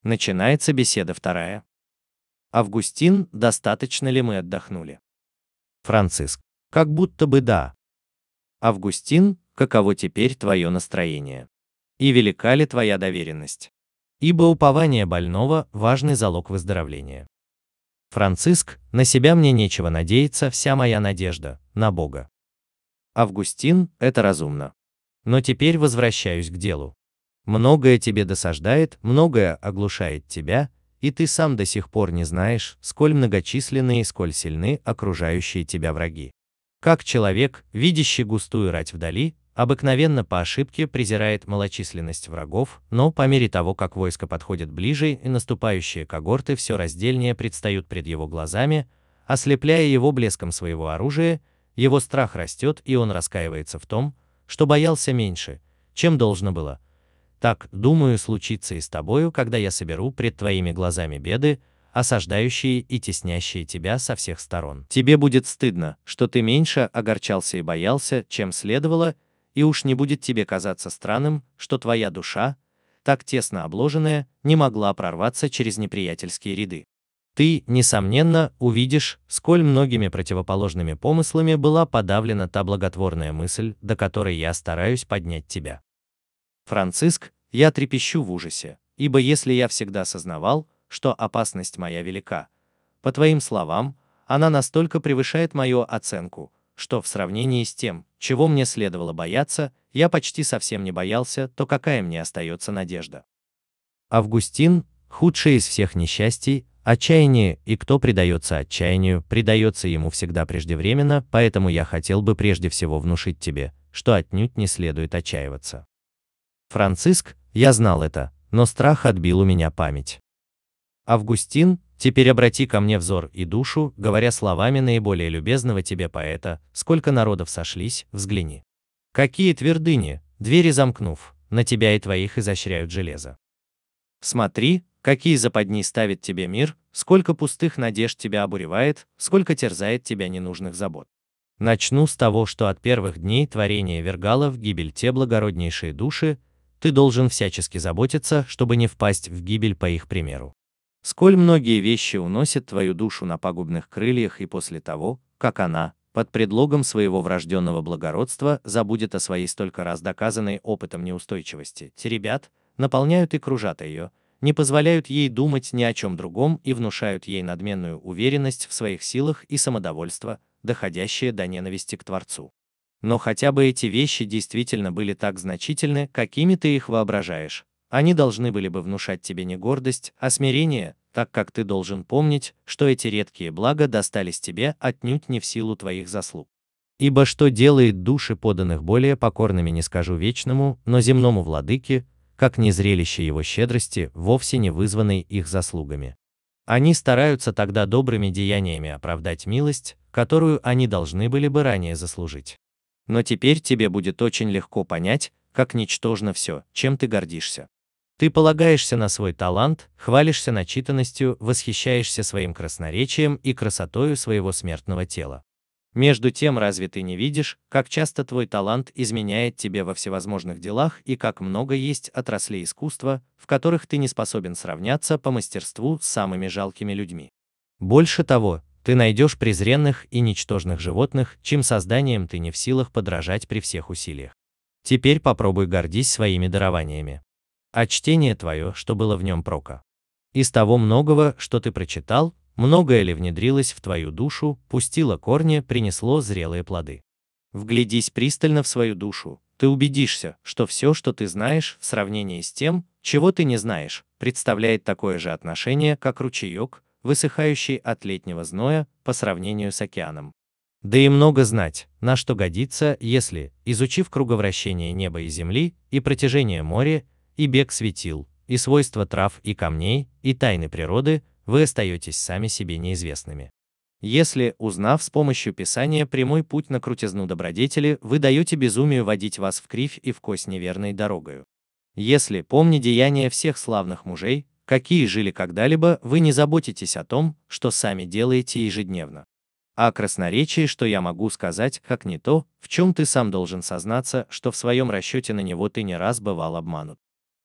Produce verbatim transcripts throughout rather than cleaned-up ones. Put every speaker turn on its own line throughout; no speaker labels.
Начинается беседа вторая. Августин, достаточно ли мы отдохнули?
Франциск. Как будто бы да.
Августин, каково теперь твое настроение? И велика ли твоя доверенность?
Ибо упование больного – важный залог выздоровления. Франциск, на себя мне нечего надеяться, вся моя надежда на Бога.
Августин, это разумно.
Но теперь возвращаюсь к делу. Многое тебе досаждает, многое оглушает тебя, и ты сам до сих пор не знаешь, сколь многочисленны и сколь сильны окружающие тебя враги. Как человек, видящий густую рать вдали, обыкновенно по ошибке презирает малочисленность врагов, но по мере того, как войско подходит ближе и наступающие когорты все раздельнее предстают пред его глазами, ослепляя его блеском своего оружия, его страх растет, и он раскаивается в том, что боялся меньше, чем должно было. Так, думаю, случится и с тобою, когда я соберу пред твоими глазами беды, осаждающие и теснящие тебя со всех сторон.
Тебе будет стыдно, что ты меньше огорчался и боялся, чем следовало, и уж не будет тебе казаться странным, что твоя душа, так тесно обложенная, не могла прорваться через неприятельские ряды.
Ты, несомненно, увидишь, сколь многими противоположными помыслами была подавлена та благотворная мысль, до которой я стараюсь поднять тебя.
Франциск, я трепещу в ужасе, ибо если я всегда сознавал, что опасность моя велика, по твоим словам, она настолько превышает мою оценку, что в сравнении с тем, чего мне следовало бояться, я почти совсем не боялся, то какая мне остается надежда?
Августин, худшее из всех несчастий, отчаяние, и кто предается отчаянию, предается ему всегда преждевременно, поэтому я хотел бы прежде всего внушить тебе, что отнюдь не следует отчаиваться. Франциск, я знал это, но страх отбил у меня память. Августин, теперь обрати ко мне взор и душу, говоря словами наиболее любезного тебе поэта, сколько народов сошлись, взгляни. Какие твердыни, двери замкнув, на тебя и твоих изощряют железо.
Смотри, какие западни ставит тебе мир, сколько пустых надежд тебя обуревает, сколько терзает тебя ненужных забот.
Начну с того, что от первых дней творения вергало в гибель те благороднейшие души, ты должен всячески заботиться, чтобы не впасть в гибель по их примеру.
Сколь многие вещи уносят твою душу на пагубных крыльях, и после того, как она, под предлогом своего врожденного благородства, забудет о своей столько раз доказанной опытом неустойчивости, те ребят, наполняют и кружат ее, не позволяют ей думать ни о чем другом и внушают ей надменную уверенность в своих силах и самодовольство, доходящее до ненависти к Творцу. Но хотя бы эти вещи действительно были так значительны, какими ты их воображаешь, они должны были бы внушать тебе не гордость, а смирение, так как ты должен помнить, что эти редкие блага достались тебе отнюдь не в силу твоих заслуг.
Ибо что делает души поданных более покорными, не скажу вечному, но земному владыке, как не зрелище его щедрости, вовсе не вызванной их заслугами. Они стараются тогда добрыми деяниями оправдать милость, которую они должны были бы ранее заслужить.
Но теперь тебе будет очень легко понять, как ничтожно все, чем ты гордишься.
Ты полагаешься на свой талант, хвалишься начитанностью, восхищаешься своим красноречием и красотою своего смертного тела.
Между тем, разве ты не видишь, как часто твой талант изменяет тебе во всевозможных делах и как много есть отраслей искусства, в которых ты не способен сравняться по мастерству с самыми жалкими людьми?
Больше того, ты найдешь презренных и ничтожных животных, чьим созданием ты не в силах подражать при всех усилиях. Теперь попробуй гордись своими дарованиями. А чтение твое, что было в нем прока? Из того многого, что ты прочитал, многое ли внедрилось в твою душу, пустило корни, принесло зрелые плоды?
Вглядись пристально в свою душу, ты убедишься, что все, что ты знаешь, в сравнении с тем, чего ты не знаешь, представляет такое же отношение, как ручеек, высыхающий от летнего зноя, по сравнению с океаном.
Да и много знать, на что годится, если, изучив круговращение неба и земли, и протяжение моря, и бег светил, и свойства трав и камней, и тайны природы, вы остаетесь сами себе неизвестными.
Если, узнав с помощью Писания прямой путь на крутизну добродетели, вы даете безумию водить вас в кривь и в кость неверной дорогою. Если, помня деяния всех славных мужей, какие жили когда-либо, вы не заботитесь о том, что сами делаете ежедневно. А красноречие, что я могу сказать, как не то, в чем ты сам должен сознаться, что в своем расчете на него ты не раз бывал обманут.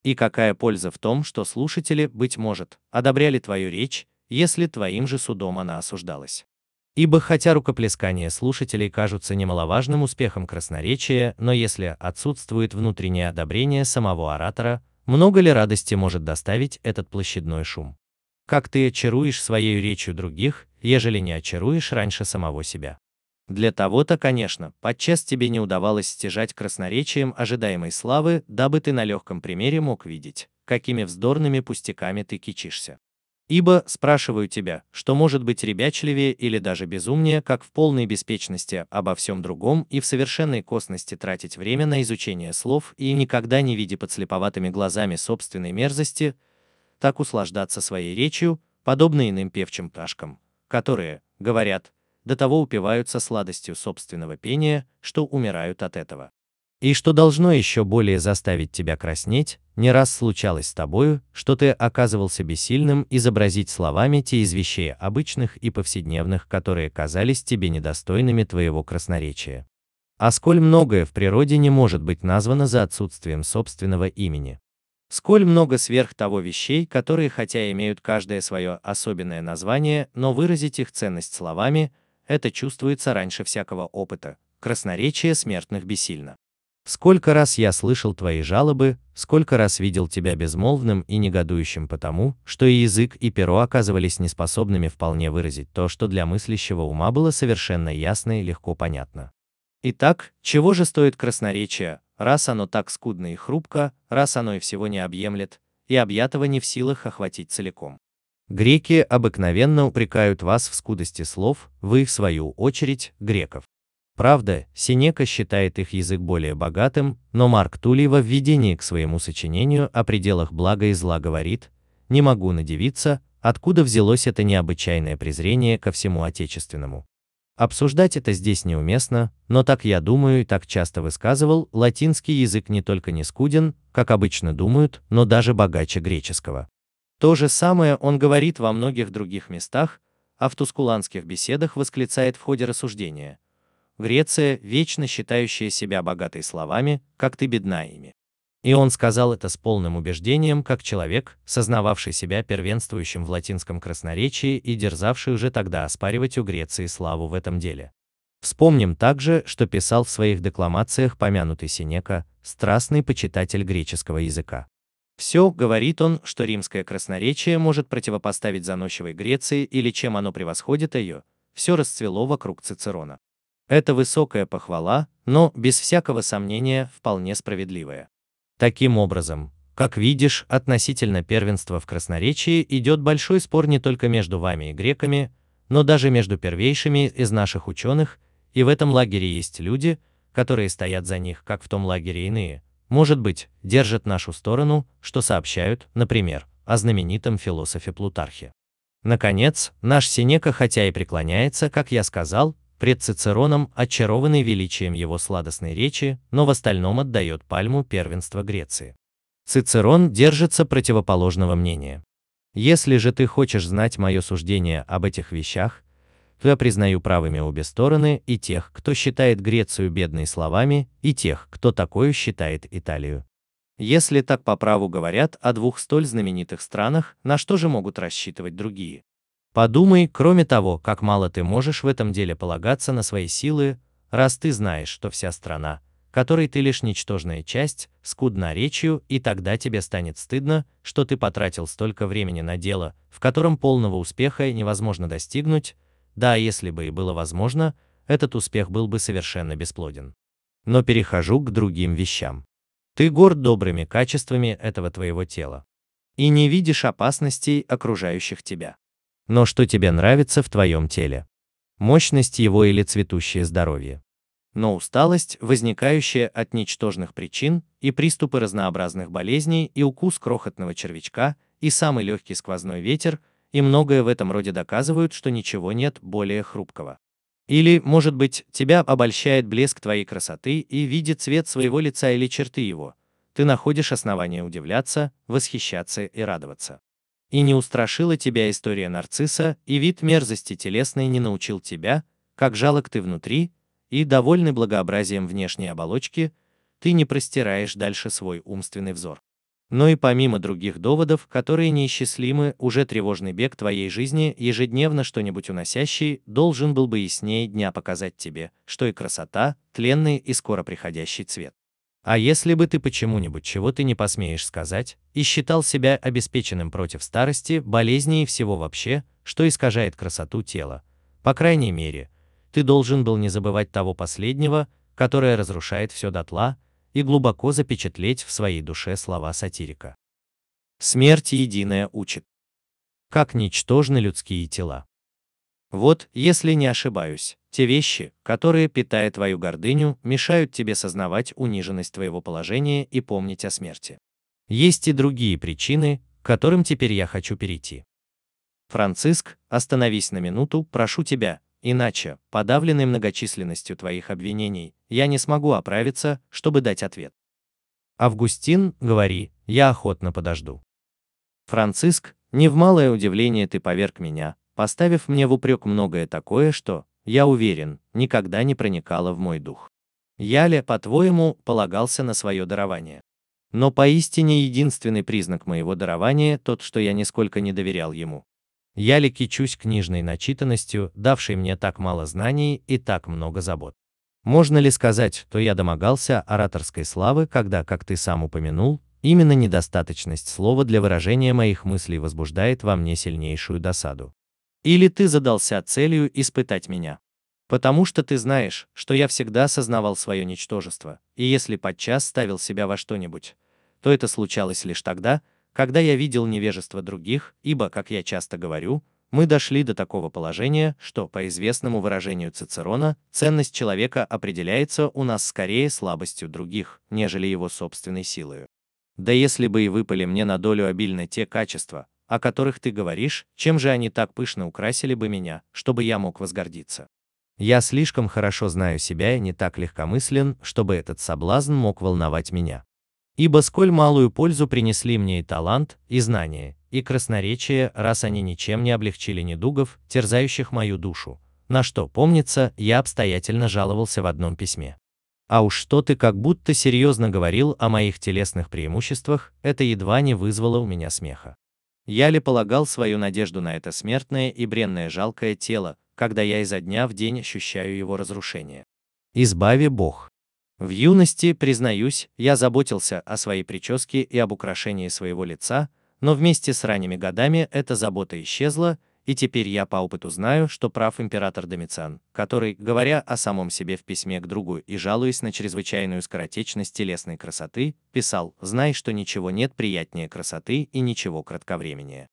И какая польза в том, что слушатели, быть может, одобряли твою речь, если твоим же судом она осуждалась?
Ибо хотя рукоплескания слушателей кажутся немаловажным успехом красноречия, но если отсутствует внутреннее одобрение самого оратора, много ли радости может доставить этот площадной шум? Как ты очаруешь своей речью других, ежели не очаруешь раньше самого себя?
Для того-то, конечно, подчас тебе не удавалось стяжать красноречием ожидаемой славы, дабы ты на легком примере мог видеть, какими вздорными пустяками ты кичишься. Ибо, спрашиваю тебя, что может быть ребячливее или даже безумнее, как в полной беспечности обо всем другом и в совершенной косности тратить время на изучение слов и никогда не видя подслеповатыми глазами собственной мерзости, так услаждаться своей речью, подобно иным певчим пташкам, которые, говорят, до того упиваются сладостью собственного пения, что умирают от этого.
И что должно еще более заставить тебя краснеть, не раз случалось с тобою, что ты оказывался бессильным изобразить словами те из вещей обычных и повседневных, которые казались тебе недостойными твоего красноречия. А сколь многое в природе не может быть названо за отсутствием собственного имени.
Сколь много сверх того вещей, которые хотя имеют каждое свое особенное название, но выразить их ценность словами, это чувствуется раньше всякого опыта, красноречие смертных бессильно.
Сколько раз я слышал твои жалобы, сколько раз видел тебя безмолвным и негодующим потому, что и язык, и перо оказывались неспособными вполне выразить то, что для мыслящего ума было совершенно ясно и легко понятно.
Итак, чего же стоит красноречие, раз оно так скудно и хрупко, раз оно и всего не объемлет, и объятого не в силах охватить целиком?
Греки обыкновенно упрекают вас в скудости слов, вы, в свою очередь, греков. Правда, Сенека считает их язык более богатым, но Марк Туллий во введении к своему сочинению о пределах блага и зла говорит: «Не могу надивиться, откуда взялось это необычайное презрение ко всему отечественному». Обсуждать это здесь неуместно, но так я думаю и так часто высказывал, латинский язык не только не скуден, как обычно думают, но даже богаче греческого.
То же самое он говорит во многих других местах, а в тускуланских беседах восклицает в ходе рассуждения: «Греция, вечно считающая себя богатой словами, как ты бедна ими».
И он сказал это с полным убеждением, как человек, сознававший себя первенствующим в латинском красноречии и дерзавший уже тогда оспаривать у Греции славу в этом деле. Вспомним также, что писал в своих декламациях помянутый Сенека, страстный почитатель греческого языка.
Все, говорит он, что римское красноречие может противопоставить заносчивой Греции или чем оно превосходит ее, все расцвело вокруг Цицерона. Это высокая похвала, но, без всякого сомнения, вполне справедливая.
Таким образом, как видишь, относительно первенства в красноречии идет большой спор не только между вами и греками, но даже между первейшими из наших ученых, и в этом лагере есть люди, которые стоят за них, как в том лагере иные, может быть, держат нашу сторону, что сообщают, например, о знаменитом философе Плутархе. Наконец, наш Сенека хотя и преклоняется, как я сказал, пред Цицероном, очарованный величием его сладостной речи, но в остальном отдает пальму первенства Греции. Цицерон держится противоположного мнения. Если же ты хочешь знать мое суждение об этих вещах, то я признаю правыми обе стороны, и тех, кто считает Грецию бедной словами, и тех, кто такою считает Италию.
Если так по праву говорят о двух столь знаменитых странах, на что же могут рассчитывать другие?
Подумай, кроме того, как мало ты можешь в этом деле полагаться на свои силы, раз ты знаешь, что вся страна, которой ты лишь ничтожная часть, скудна речью, и тогда тебе станет стыдно, что ты потратил столько времени на дело, в котором полного успеха невозможно достигнуть, да, если бы и было возможно, этот успех был бы совершенно бесплоден. Но перехожу к другим вещам. Ты горд добрыми качествами этого твоего тела
и не видишь опасностей окружающих тебя.
Но что тебе нравится в твоем теле? Мощность его или цветущее здоровье?
Но усталость, возникающая от ничтожных причин, и приступы разнообразных болезней, и укус крохотного червячка, и самый легкий сквозной ветер, и многое в этом роде доказывают, что ничего нет более хрупкого. Или, может быть, тебя обольщает блеск твоей красоты и видит цвет своего лица или черты его. Ты находишь основания удивляться, восхищаться и радоваться. И не устрашила тебя история нарцисса, и вид мерзости телесной не научил тебя, как жалок ты внутри, и, довольный благообразием внешней оболочки, ты не простираешь дальше свой умственный взор. Но и помимо других доводов, которые неисчислимы, уже тревожный бег твоей жизни, ежедневно что-нибудь уносящий, должен был бы яснее дня показать тебе, что и красота, тленный и скоро приходящий цвет. А если бы ты почему-нибудь, чего ты не посмеешь сказать, и считал себя обеспеченным против старости, болезней и всего вообще, что искажает красоту тела, по крайней мере, ты должен был не забывать того последнего, которое разрушает все дотла, и глубоко запечатлеть в своей душе слова сатирика. Смерть единая учит, как ничтожны людские тела. Вот, если не ошибаюсь, те вещи, которые, питая твою гордыню, мешают тебе сознавать униженность твоего положения и помнить о смерти. Есть и другие причины, к которым теперь я хочу перейти. Франциск, остановись на минуту, прошу тебя, иначе, подавленный многочисленностью твоих обвинений, я не смогу оправиться, чтобы дать ответ. Августин, говори, я охотно подожду. Франциск, не в малое удивление ты поверг меня, поставив мне в упрек многое такое, что, я уверен, никогда не проникало в мой дух. Я ли, по-твоему, полагался на свое дарование? Но поистине единственный признак моего дарования тот, что я нисколько не доверял ему. Я ли кичусь книжной начитанностью, давшей мне так мало знаний и так много забот? Можно ли сказать, что я домогался ораторской славы, когда, как ты сам упомянул, именно недостаточность слова для выражения моих мыслей возбуждает во мне сильнейшую досаду? Или ты задался целью испытать меня? Потому что ты знаешь, что я всегда сознавал свое ничтожество, и если подчас ставил себя во что-нибудь, то это случалось лишь тогда, когда я видел невежество других, ибо, как я часто говорю, мы дошли до такого положения, что, по известному выражению Цицерона, ценность человека определяется у нас скорее слабостью других, нежели его собственной силою. Да если бы и выпали мне на долю обильно те качества, о которых ты говоришь, чем же они так пышно украсили бы меня, чтобы я мог возгордиться? Я слишком хорошо знаю себя и не так легкомыслен, чтобы этот соблазн мог волновать меня. Ибо сколь малую пользу принесли мне и талант, и знание, и красноречие, раз они ничем не облегчили недугов, терзающих мою душу, на что, помнится, я обстоятельно жаловался в одном письме. А уж что ты как будто серьезно говорил о моих телесных преимуществах, это едва не вызвало у меня смеха. Я ли полагал свою надежду на это смертное и бренное жалкое тело, когда я изо дня в день ощущаю его разрушение? Избави Бог. В юности, признаюсь, я заботился о своей прическе и об украшении своего лица, но вместе с ранними годами эта забота исчезла, и теперь я по опыту знаю, что прав император Домициан, который, говоря о самом себе в письме к другу и жалуясь на чрезвычайную скоротечность телесной красоты, писал: «Знай, что ничего нет приятнее красоты и ничего кратковременнее».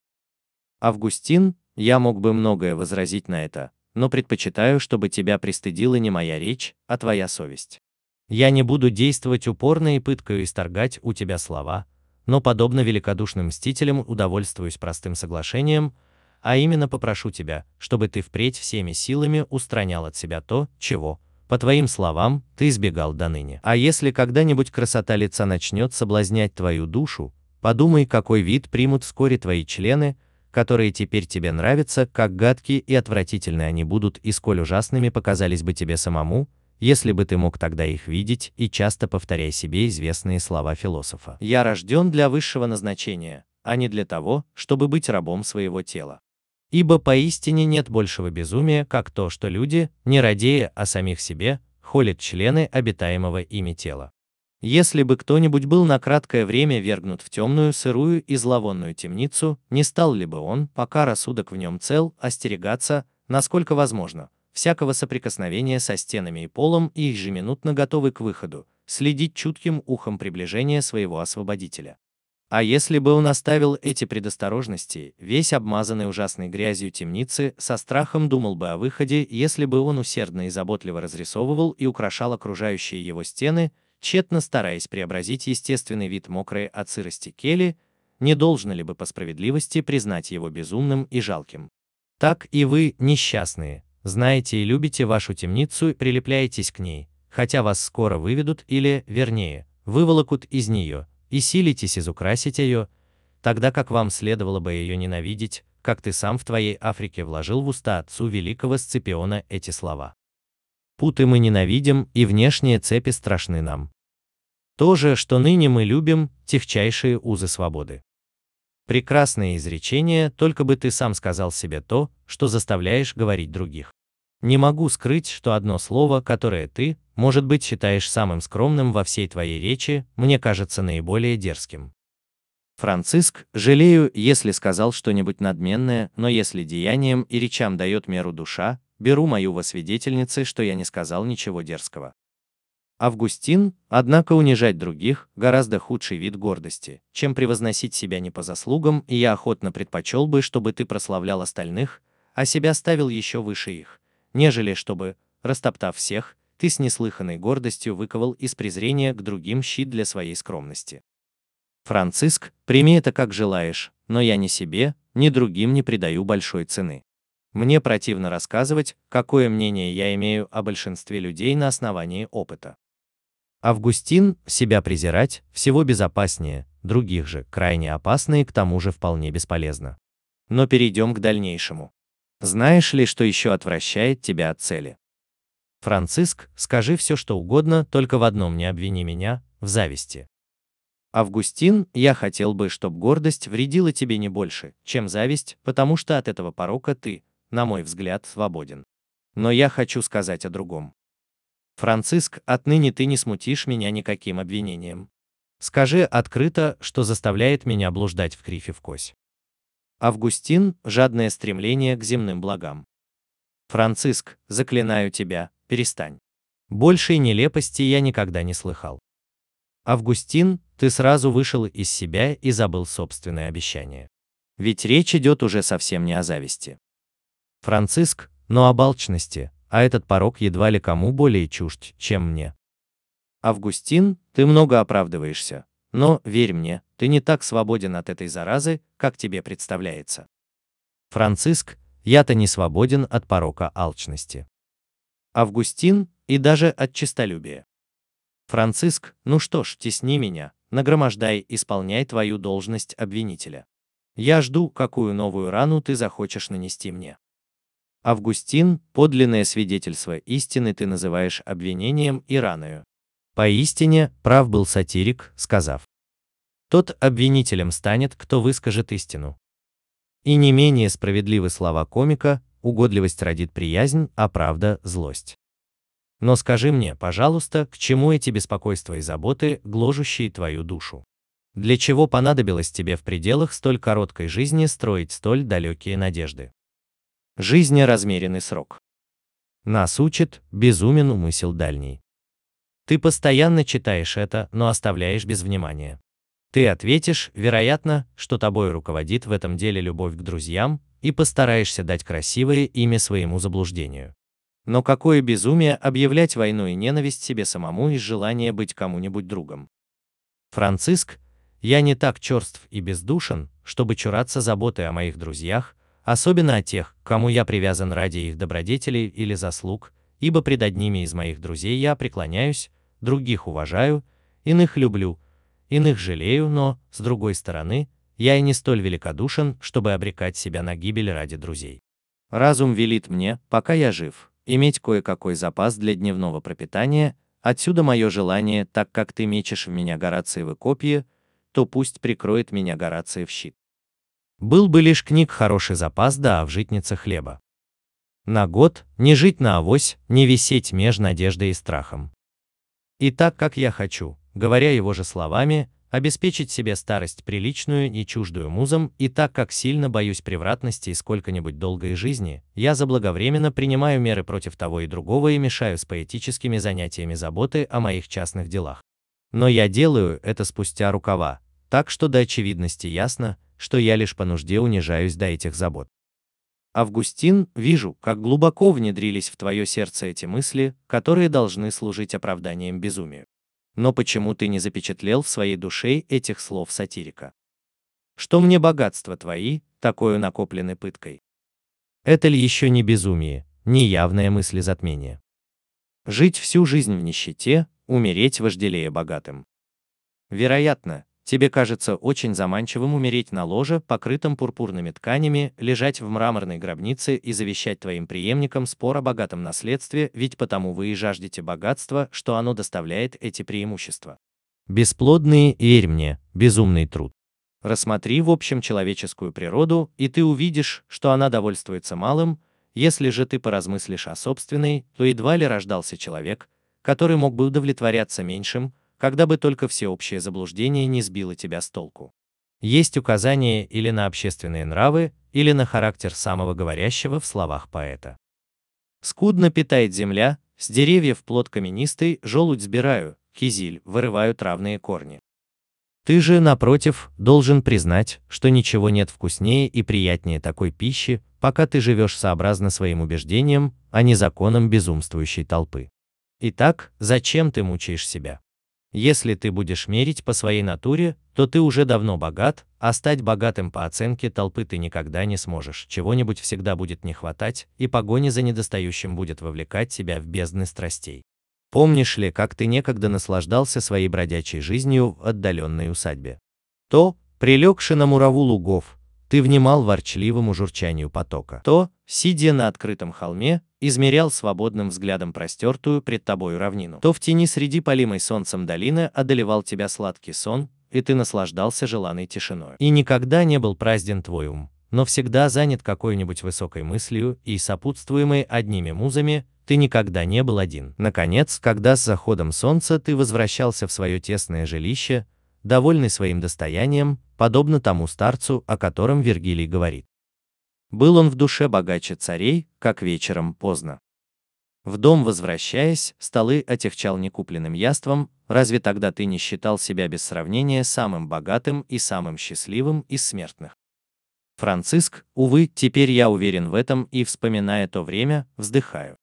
Августин, я мог бы многое возразить на это, но предпочитаю, чтобы тебя пристыдила не моя речь, а твоя совесть. Я не буду действовать упорно и пыткою исторгать у тебя слова, но, подобно великодушным мстителям, удовольствуюсь простым соглашением, а именно попрошу тебя, чтобы ты впредь всеми силами устранял от себя то, чего, по твоим словам, ты избегал доныне. А если когда-нибудь красота лица начнет соблазнять твою душу, подумай, какой вид примут вскоре твои члены, которые теперь тебе нравятся, как гадкие и отвратительные они будут, и сколь ужасными показались бы тебе самому, если бы ты мог тогда их видеть, и часто повторяй себе известные слова философа: «Я рожден для высшего назначения, а не для того, чтобы быть рабом своего тела». Ибо поистине нет большего безумия, как то, что люди, не радея о самих себе, холят члены обитаемого ими тела. Если бы кто-нибудь был на краткое время вергнут в темную, сырую и зловонную темницу, не стал ли бы он, пока рассудок в нем цел, остерегаться, насколько возможно, всякого соприкосновения со стенами и полом и ежеминутно готовый к выходу, следить чутким ухом приближения своего освободителя? А если бы он оставил эти предосторожности, весь обмазанный ужасной грязью темницы, со страхом думал бы о выходе, если бы он усердно и заботливо разрисовывал и украшал окружающие его стены, тщетно стараясь преобразить естественный вид мокрой от сырости кели, не должно ли бы по справедливости признать его безумным и жалким? Так и вы, несчастные, знаете и любите вашу темницу и прилепляетесь к ней, хотя вас скоро выведут или, вернее, выволокут из нее, и силитесь изукрасить ее, тогда как вам следовало бы ее ненавидеть, как ты сам в твоей Африке вложил в уста отцу великого Сципиона эти слова. Путы мы ненавидим, и внешние цепи страшны нам.
То же, что ныне мы любим, техчайшие узы свободы. Прекрасное изречение, только бы ты сам сказал себе то, что заставляешь говорить других. Не могу скрыть, что одно слово, которое ты, может быть, считаешь самым скромным во всей твоей речи, мне кажется наиболее дерзким.
Франциск, жалею, если сказал что-нибудь надменное, но если деяниям и речам дает меру душа, беру мою во свидетельницы, что я не сказал ничего дерзкого. Августин, однако унижать других – гораздо худший вид гордости, чем превозносить себя не по заслугам, и я охотно предпочел бы, чтобы ты прославлял остальных, а себя ставил еще выше их, нежели чтобы, растоптав всех, ты с неслыханной гордостью выковал из презрения к другим щит для своей скромности. Франциск, прими это как желаешь, но я ни себе, ни другим не придаю большой цены. Мне противно рассказывать, какое мнение я имею о большинстве людей на основании опыта.
Августин, себя презирать, всего безопаснее, других же, крайне опасно и к тому же вполне бесполезно.
Но перейдем к дальнейшему. Знаешь ли, что еще отвращает тебя от цели?
Франциск, скажи все, что угодно, только в одном не обвини меня, в зависти.
Августин, я хотел бы, чтобы гордость вредила тебе не больше, чем зависть, потому что от этого порока ты, на мой взгляд, свободен. Но я хочу сказать о другом. Франциск, отныне ты не смутишь меня никаким обвинением.
Скажи открыто, что заставляет меня блуждать в крифе в кось.
Августин, жадное стремление к земным благам. Франциск, заклинаю тебя, перестань.
Большей нелепости я никогда не слыхал. Августин, ты сразу вышел из себя и забыл собственное обещание.
Ведь речь идет уже совсем не о зависти.
Франциск, но об алчности, а этот порок едва ли кому более чужд, чем мне.
Августин, ты много оправдываешься, но, верь мне, ты не так свободен от этой заразы, как тебе представляется.
Франциск, я-то не свободен от порока алчности.
Августин, и даже от честолюбия. Франциск, ну что ж, тесни меня, нагромождай, исполняй твою должность обвинителя. Я жду, какую новую рану ты захочешь нанести мне. Августин, подлинное свидетельство истины ты называешь обвинением и раною.
Поистине, прав был сатирик, сказав: тот обвинителем станет, кто выскажет истину. И не менее справедливы слова комика: угодливость родит приязнь, а правда – злость. Но скажи мне, пожалуйста, к чему эти беспокойства и заботы, гложущие твою душу? Для чего понадобилось тебе в пределах столь короткой жизни строить столь далекие надежды?
Жизнь – размеренный срок.
Нас учит, безумен умысел дальний. Ты постоянно читаешь это, но оставляешь без внимания. Ты ответишь, вероятно, что тобой руководит в этом деле любовь к друзьям, и постараешься дать красивое имя своему заблуждению.
Но какое безумие объявлять войну и ненависть себе самому из желания быть кому-нибудь другом.
Франциск, я не так черств и бездушен, чтобы чураться заботы о моих друзьях, особенно о тех, к кому я привязан ради их добродетелей или заслуг, ибо пред одними из моих друзей я преклоняюсь, других уважаю, иных люблю, иных жалею, но, с другой стороны, я и не столь великодушен, чтобы обрекать себя на гибель ради друзей.
Разум велит мне, пока я жив, иметь кое-какой запас для дневного пропитания, отсюда мое желание, так как ты мечешь в меня Горациевы копья, то пусть прикроет меня Горациев щит.
Был бы лишь книг хороший запас, да в житнице хлеба. На год, не жить на авось, не висеть меж надеждой и страхом. И так как я хочу, говоря его же словами, обеспечить себе старость приличную и чуждую музам, и так как сильно боюсь превратности и сколько-нибудь долгой жизни, я заблаговременно принимаю меры против того и другого и мешаю с поэтическими занятиями заботы о моих частных делах. Но я делаю это спустя рукава, так что до очевидности ясно, что я лишь по нужде унижаюсь до этих забот.
Августин, вижу, как глубоко внедрились в твое сердце эти мысли, которые должны служить оправданием безумию. Но почему ты не запечатлел в своей душе этих слов сатирика? Что мне богатства твои, такою накоплены пыткой?
Это ли еще не безумие, не явное мыслезатмение?
Жить всю жизнь в нищете, умереть вожделея богатым. Вероятно, тебе кажется очень заманчивым умереть на ложе, покрытом пурпурными тканями, лежать в мраморной гробнице и завещать твоим преемникам спор о богатом наследстве, ведь потому вы и жаждете богатства, что оно доставляет эти преимущества.
Бесплодный, верь мне, безумный труд.
Рассмотри в общем человеческую природу, и ты увидишь, что она довольствуется малым. Если же ты поразмыслишь о собственной, то едва ли рождался человек, который мог бы удовлетворяться меньшим, когда бы только всеобщее заблуждение не сбило тебя с толку.
Есть указание или на общественные нравы, или на характер самого говорящего в словах поэта.
Скудно питает земля, с деревьев плод каменистый, желудь сбираю, кизиль, вырываю травные корни.
Ты же, напротив, должен признать, что ничего нет вкуснее и приятнее такой пищи, пока ты живешь сообразно своим убеждениям, а не законам безумствующей толпы. Итак, зачем ты мучаешь себя? Если ты будешь мерить по своей натуре, то ты уже давно богат, а стать богатым по оценке толпы ты никогда не сможешь. Чего-нибудь всегда будет не хватать, и погоня за недостающим будет вовлекать тебя в бездны страстей. Помнишь ли, как ты некогда наслаждался своей бродячей жизнью в отдаленной усадьбе? То, прилегши на мураву лугов, ты внимал ворчливому журчанию потока.
То, сидя на открытом холме, измерял свободным взглядом простертую пред тобою равнину. То в тени среди полимой солнцем долины одолевал тебя сладкий сон, и ты наслаждался желанной тишиной.
И никогда не был празден твой ум, но всегда занят какой-нибудь высокой мыслью и сопутствуемый одними музами, ты никогда не был один. Наконец, когда с заходом солнца ты возвращался в свое тесное жилище, довольный своим достоянием, подобно тому старцу, о котором Вергилий говорит.
Был он в душе богаче царей, как вечером поздно. В дом возвращаясь, столы отягчал некупленным яством, разве тогда ты не считал себя без сравнения самым богатым и самым счастливым из смертных? Франциск, увы, теперь я уверен в этом и, вспоминая то время, вздыхаю.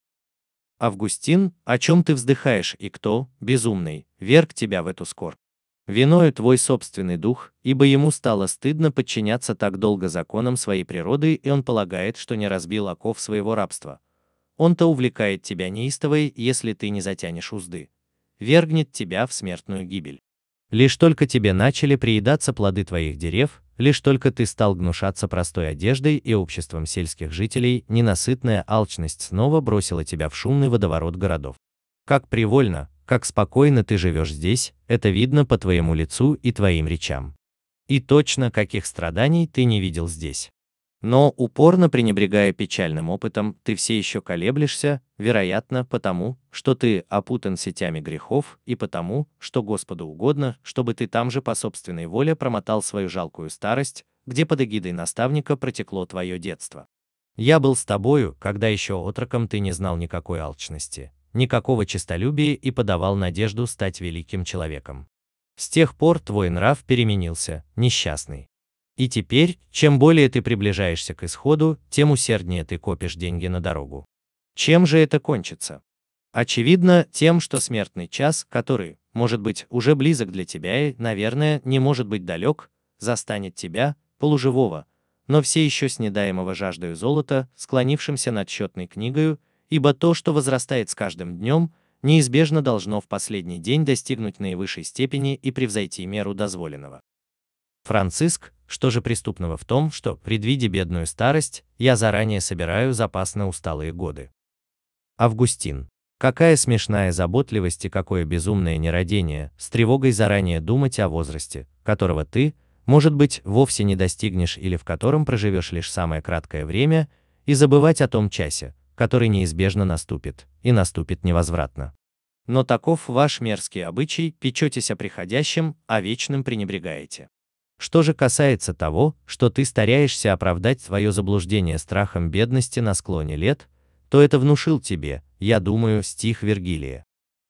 Августин, о чем ты вздыхаешь и кто, безумный, верг тебя в эту скорбь? Виною твой собственный дух, ибо ему стало стыдно подчиняться так долго законам своей природы, и он полагает, что не разбил оков своего рабства. Он-то увлекает тебя неистовой, если ты не затянешь узды. Вергнет тебя в смертную гибель.
Лишь только тебе начали приедаться плоды твоих дерев, лишь только ты стал гнушаться простой одеждой и обществом сельских жителей, ненасытная алчность снова бросила тебя в шумный водоворот городов. Как привольно, как спокойно ты живешь здесь, это видно по твоему лицу и твоим речам. И точно каких страданий ты не видел здесь.
Но, упорно пренебрегая печальным опытом, ты все еще колеблешься, вероятно, потому, что ты опутан сетями грехов, и потому, что Господу угодно, чтобы ты там же по собственной воле промотал свою жалкую старость, где под эгидой наставника протекло твое детство.
Я был с тобою, когда еще отроком ты не знал никакой алчности, никакого честолюбия и подавал надежду стать великим человеком. С тех пор твой нрав переменился, несчастный. И теперь, чем более ты приближаешься к исходу, тем усерднее ты копишь деньги на дорогу.
Чем же это кончится? Очевидно, тем, что смертный час, который, может быть, уже близок для тебя и, наверное, не может быть далек, застанет тебя, полуживого, но все еще снедаемого жаждою золота, склонившимся над счетной книгою, ибо то, что возрастает с каждым днем, неизбежно должно в последний день достигнуть наивысшей степени и превзойти меру дозволенного.
Франциск, что же преступного в том, что, предвидя бедную старость, я заранее собираю запас на усталые годы? Августин. Какая смешная заботливость и какое безумное нерадение, с тревогой заранее думать о возрасте, которого ты, может быть, вовсе не достигнешь или в котором проживешь лишь самое краткое время, и забывать о том часе, который неизбежно наступит, и наступит невозвратно.
Но таков ваш мерзкий обычай, печетесь о приходящем, а вечном пренебрегаете.
Что же касается того, что ты стараешься оправдать свое заблуждение страхом бедности на склоне лет, то это внушил тебе, я думаю, стих Вергилия.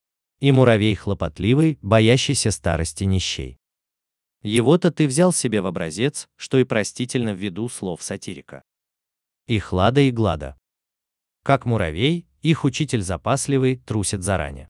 И муравей хлопотливый, боящийся старости нищей.
Его-то ты взял себе в образец, что и простительно ввиду слов сатирика.
И хлада и глада. Как муравей, их учитель запасливый трусит заранее.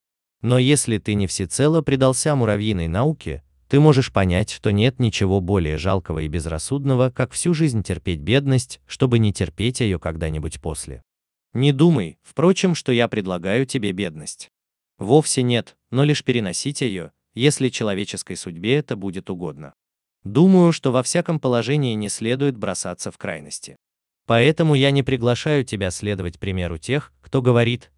Но если ты не всецело предался муравьиной науке, ты можешь понять, что нет ничего более жалкого и безрассудного, как всю жизнь терпеть бедность, чтобы не терпеть ее когда-нибудь после.
Не думай, впрочем, что я предлагаю тебе бедность. Вовсе нет, но лишь переносить ее, если человеческой судьбе это будет угодно. Думаю, что во всяком положении не следует бросаться в крайности.
Поэтому я не приглашаю тебя следовать примеру тех, кто говорит,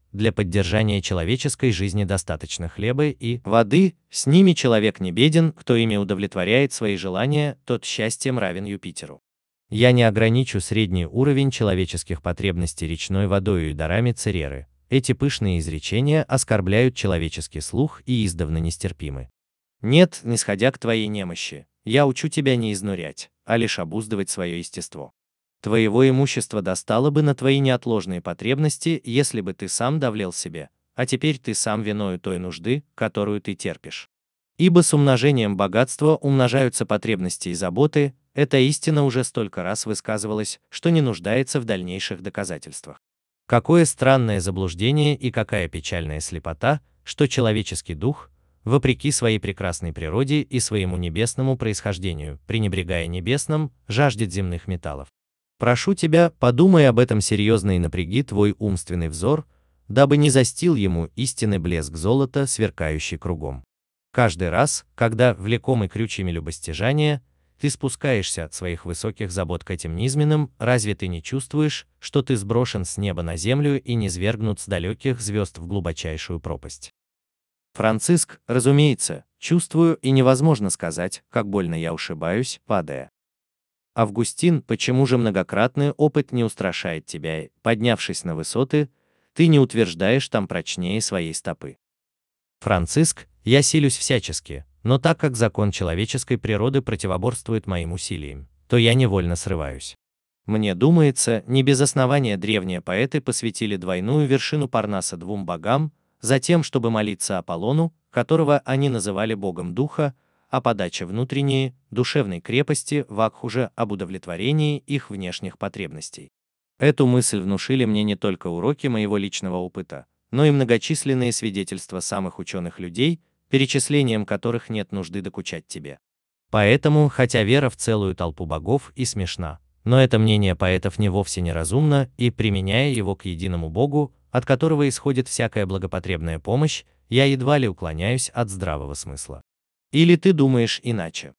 для поддержания человеческой жизни достаточно хлеба и
воды, с ними человек не беден, кто ими удовлетворяет свои желания, тот счастьем равен Юпитеру.
Я не ограничу средний уровень человеческих потребностей речной водою и дарами Цереры. Эти пышные изречения оскорбляют человеческий слух и издавна нестерпимы.
Нет, нисходя к твоей немощи, я учу тебя не изнурять, а лишь обуздывать свое естество. Твоего имущества достало бы на твои неотложные потребности, если бы ты сам довлел себе, а теперь ты сам виною той нужды, которую ты терпишь. Ибо с умножением богатства умножаются потребности и заботы, эта истина уже столько раз высказывалась, что не нуждается в дальнейших доказательствах.
Какое странное заблуждение и какая печальная слепота, что человеческий дух, вопреки своей прекрасной природе и своему небесному происхождению, пренебрегая небесным, жаждет земных металлов. Прошу тебя, подумай об этом серьезно и напряги твой умственный взор, дабы не застил ему истинный блеск золота, сверкающий кругом. Каждый раз, когда, влекомый крючьями любостяжания, ты спускаешься от своих высоких забот к этим низменным, разве ты не чувствуешь, что ты сброшен с неба на землю и низвергнут с далеких звезд в глубочайшую пропасть?
Франциск, разумеется, чувствую, и невозможно сказать, как больно я ушибаюсь, падая. Августин, почему же многократный опыт не устрашает тебя, и, поднявшись на высоты, ты не утверждаешь там прочнее своей стопы?
Франциск, я силюсь всячески, но так как закон человеческой природы противоборствует моим усилиям, то я невольно срываюсь.
Мне думается, не без основания древние поэты посвятили двойную вершину Парнаса двум богам, затем, чтобы молиться Аполлону, которого они называли богом духа, о подаче внутренней, душевной крепости Вакхуже об удовлетворении их внешних потребностей. Эту мысль внушили мне не только уроки моего личного опыта, но и многочисленные свидетельства самых ученых людей, перечислением которых нет нужды докучать тебе.
Поэтому, хотя вера в целую толпу богов и смешна, но это мнение поэтов не вовсе неразумно, и, применяя его к единому Богу, от которого исходит всякая благопотребная помощь, я едва ли уклоняюсь от здравого смысла.
Или ты думаешь иначе?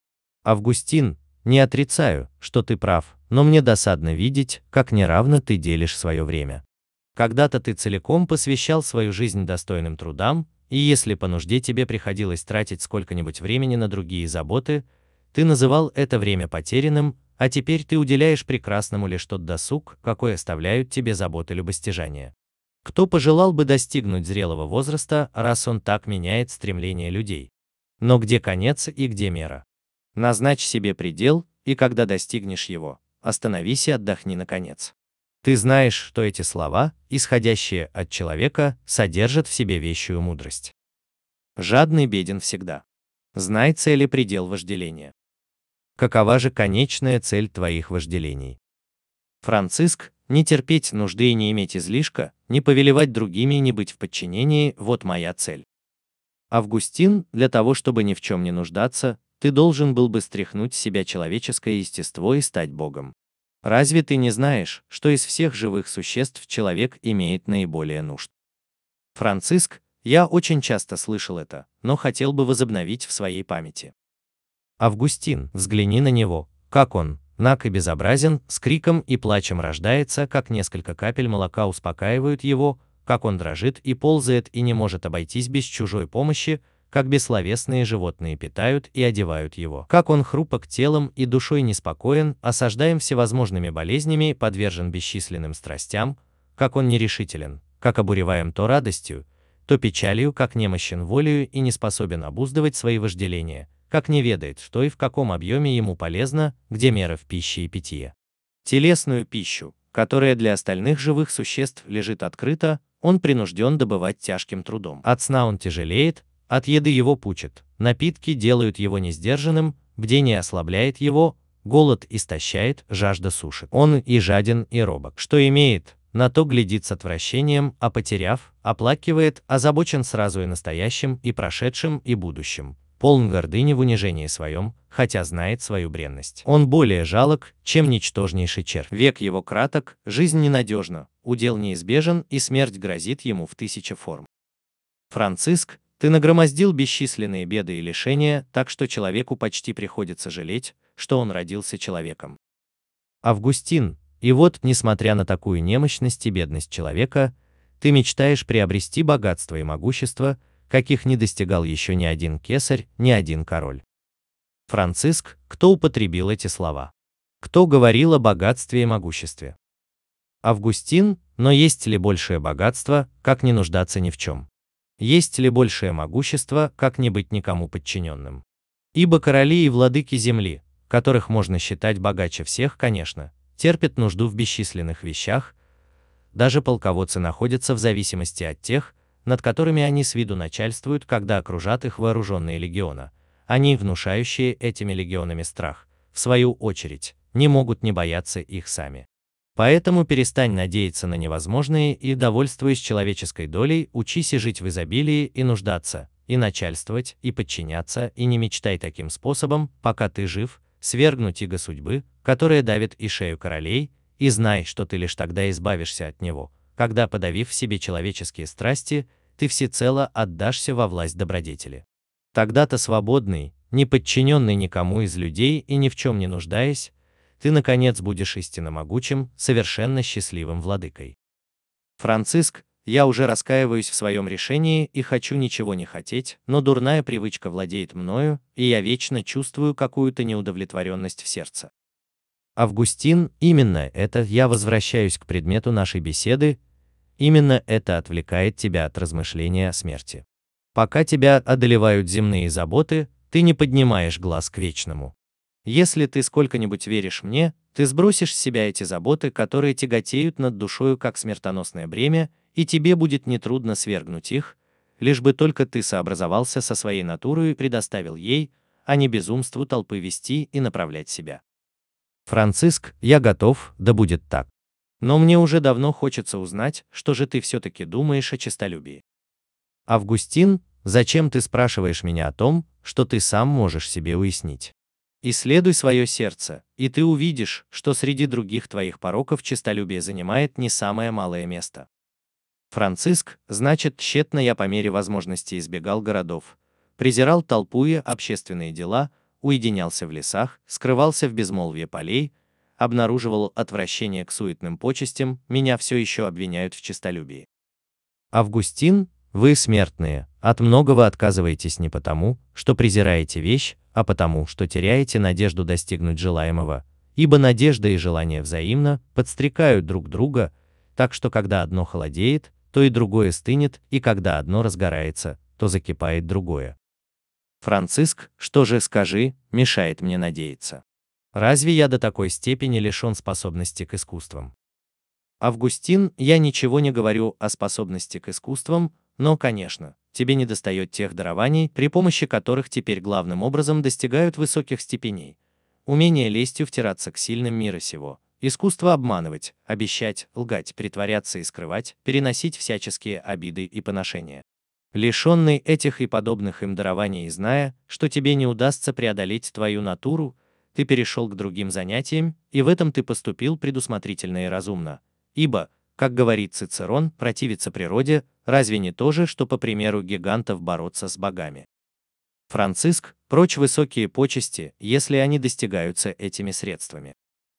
Августин, не отрицаю, что ты прав, но мне досадно видеть, как неравно ты делишь свое время. Когда-то ты целиком посвящал свою жизнь достойным трудам, и если по нужде тебе приходилось тратить сколько-нибудь времени на другие заботы, ты называл это время потерянным, а теперь ты уделяешь прекрасному лишь тот досуг, какой оставляют тебе заботы любостяжания. Кто пожелал бы достигнуть зрелого возраста, раз он так меняет стремления людей? Но где конец и где мера?
Назначь себе предел, и когда достигнешь его, остановись и отдохни наконец.
Ты знаешь, что эти слова, исходящие от человека, содержат в себе вещую мудрость.
Жадный беден всегда. Знай цель и предел вожделения.
Какова же конечная цель твоих вожделений?
Франциск, не терпеть нужды и не иметь излишка, не повелевать другими и не быть в подчинении – вот моя цель. Августин, для того, чтобы ни в чем не нуждаться, ты должен был бы стряхнуть с себя человеческое естество и стать Богом. Разве ты не знаешь, что из всех живых существ человек имеет наиболее нужд? Франциск, я очень часто слышал это, но хотел бы возобновить в своей памяти.
Августин, взгляни на него, как он, наг и безобразен, с криком и плачем рождается, как несколько капель молока успокаивают его, как он дрожит и ползает и не может обойтись без чужой помощи, как бессловесные животные питают и одевают его, как он хрупок телом и душой неспокоен, осаждаем всевозможными болезнями, подвержен бесчисленным страстям, как он нерешителен, как обуреваем то радостью, то печалью, как немощен волею и не способен обуздывать свои вожделения, как не ведает, что и в каком объеме ему полезно, где мера в пище и питье.
Телесную пищу, которая для остальных живых существ лежит открыто, он принужден добывать тяжким трудом.
От сна он тяжелеет, от еды его пучит, напитки делают его несдержанным, бдение ослабляет его, голод истощает, жажда сушит. Он и жаден, и робок. Что имеет, на то глядит с отвращением, а потеряв, оплакивает, озабочен сразу и настоящим, и прошедшим, и будущим. Полн гордыни в унижении своем, хотя знает свою бренность. Он более жалок, чем ничтожнейший червь.
Век его краток, жизнь ненадежна, удел неизбежен, и смерть грозит ему в тысяче форм. Франциск, ты нагромоздил бесчисленные беды и лишения, так что человеку почти приходится жалеть, что он родился человеком.
Августин, и вот, несмотря на такую немощность и бедность человека, ты мечтаешь приобрести богатство и могущество, каких не достигал еще ни один кесарь, ни один король. Франциск, кто употребил эти слова? Кто говорил о богатстве и могуществе? Августин, но есть ли большее богатство, как не нуждаться ни в чем? Есть ли большее могущество, как не быть никому подчиненным? Ибо короли и владыки земли, которых можно считать богаче всех, конечно, терпят нужду в бесчисленных вещах, даже полководцы находятся в зависимости от тех, над которыми они с виду начальствуют, когда окружат их вооруженные легиона. Они, внушающие этими легионами страх, в свою очередь, не могут не бояться их сами. Поэтому перестань надеяться на невозможное и, довольствуясь человеческой долей, учись и жить в изобилии, и нуждаться, и начальствовать, и подчиняться, и не мечтай таким способом, пока ты жив, свергнуть иго судьбы, которая давит и шею королей, и знай, что ты лишь тогда избавишься от него, когда, подавив в себе человеческие страсти, ты всецело отдашься во власть добродетели. Тогда-то свободный, не подчиненный никому из людей и ни в чем не нуждаясь, ты, наконец, будешь истинно могучим, совершенно счастливым владыкой. Франциск, я уже раскаиваюсь в своем решении и хочу ничего не хотеть, но дурная привычка владеет мною, и я вечно чувствую какую-то неудовлетворенность в сердце. Августин, именно это, я возвращаюсь к предмету нашей беседы, именно это отвлекает тебя от размышления о смерти. Пока тебя одолевают земные заботы, ты не поднимаешь глаз к вечному. Если ты сколько-нибудь веришь мне, ты сбросишь с себя эти заботы, которые тяготеют над душою как смертоносное бремя, и тебе будет нетрудно свергнуть их, лишь бы только ты сообразовался со своей натурой и предоставил ей, а не безумству толпы вести и направлять себя. Франциск, я готов, да будет так. Но мне уже давно хочется узнать, что же ты все-таки думаешь о честолюбии. Августин, зачем ты спрашиваешь меня о том, что ты сам можешь себе уяснить? Исследуй свое сердце, и ты увидишь, что среди других твоих пороков честолюбие занимает не самое малое место. Франциск, значит, тщетно я по мере возможности избегал городов, презирал толпу и общественные дела, уединялся в лесах, скрывался в безмолвии полей, обнаруживал отвращение к суетным почестям, меня все еще обвиняют в честолюбии. Августин, вы, смертные, от многого отказываетесь не потому, что презираете вещь, а потому, что теряете надежду достигнуть желаемого, ибо надежда и желание взаимно подстрекают друг друга, так что когда одно холодеет, то и другое стынет, и когда одно разгорается, то закипает другое. Франциск, что же, скажи, мешает мне надеяться? Разве я до такой степени лишен способности к искусствам? Августин, я ничего не говорю о способности к искусствам, но, конечно, тебе недостает тех дарований, при помощи которых теперь главным образом достигают высоких степеней. Умение лестью втираться к сильным мира сего, искусство обманывать, обещать, лгать, притворяться и скрывать, переносить всяческие обиды и поношения. Лишенный этих и подобных им дарований и зная, что тебе не удастся преодолеть твою натуру, ты перешел к другим занятиям, и в этом ты поступил предусмотрительно и разумно, ибо, как говорит Цицерон, противиться природе, разве не то же, что, по примеру гигантов, бороться с богами? Франциск, прочь высокие почести, если они достигаются этими средствами.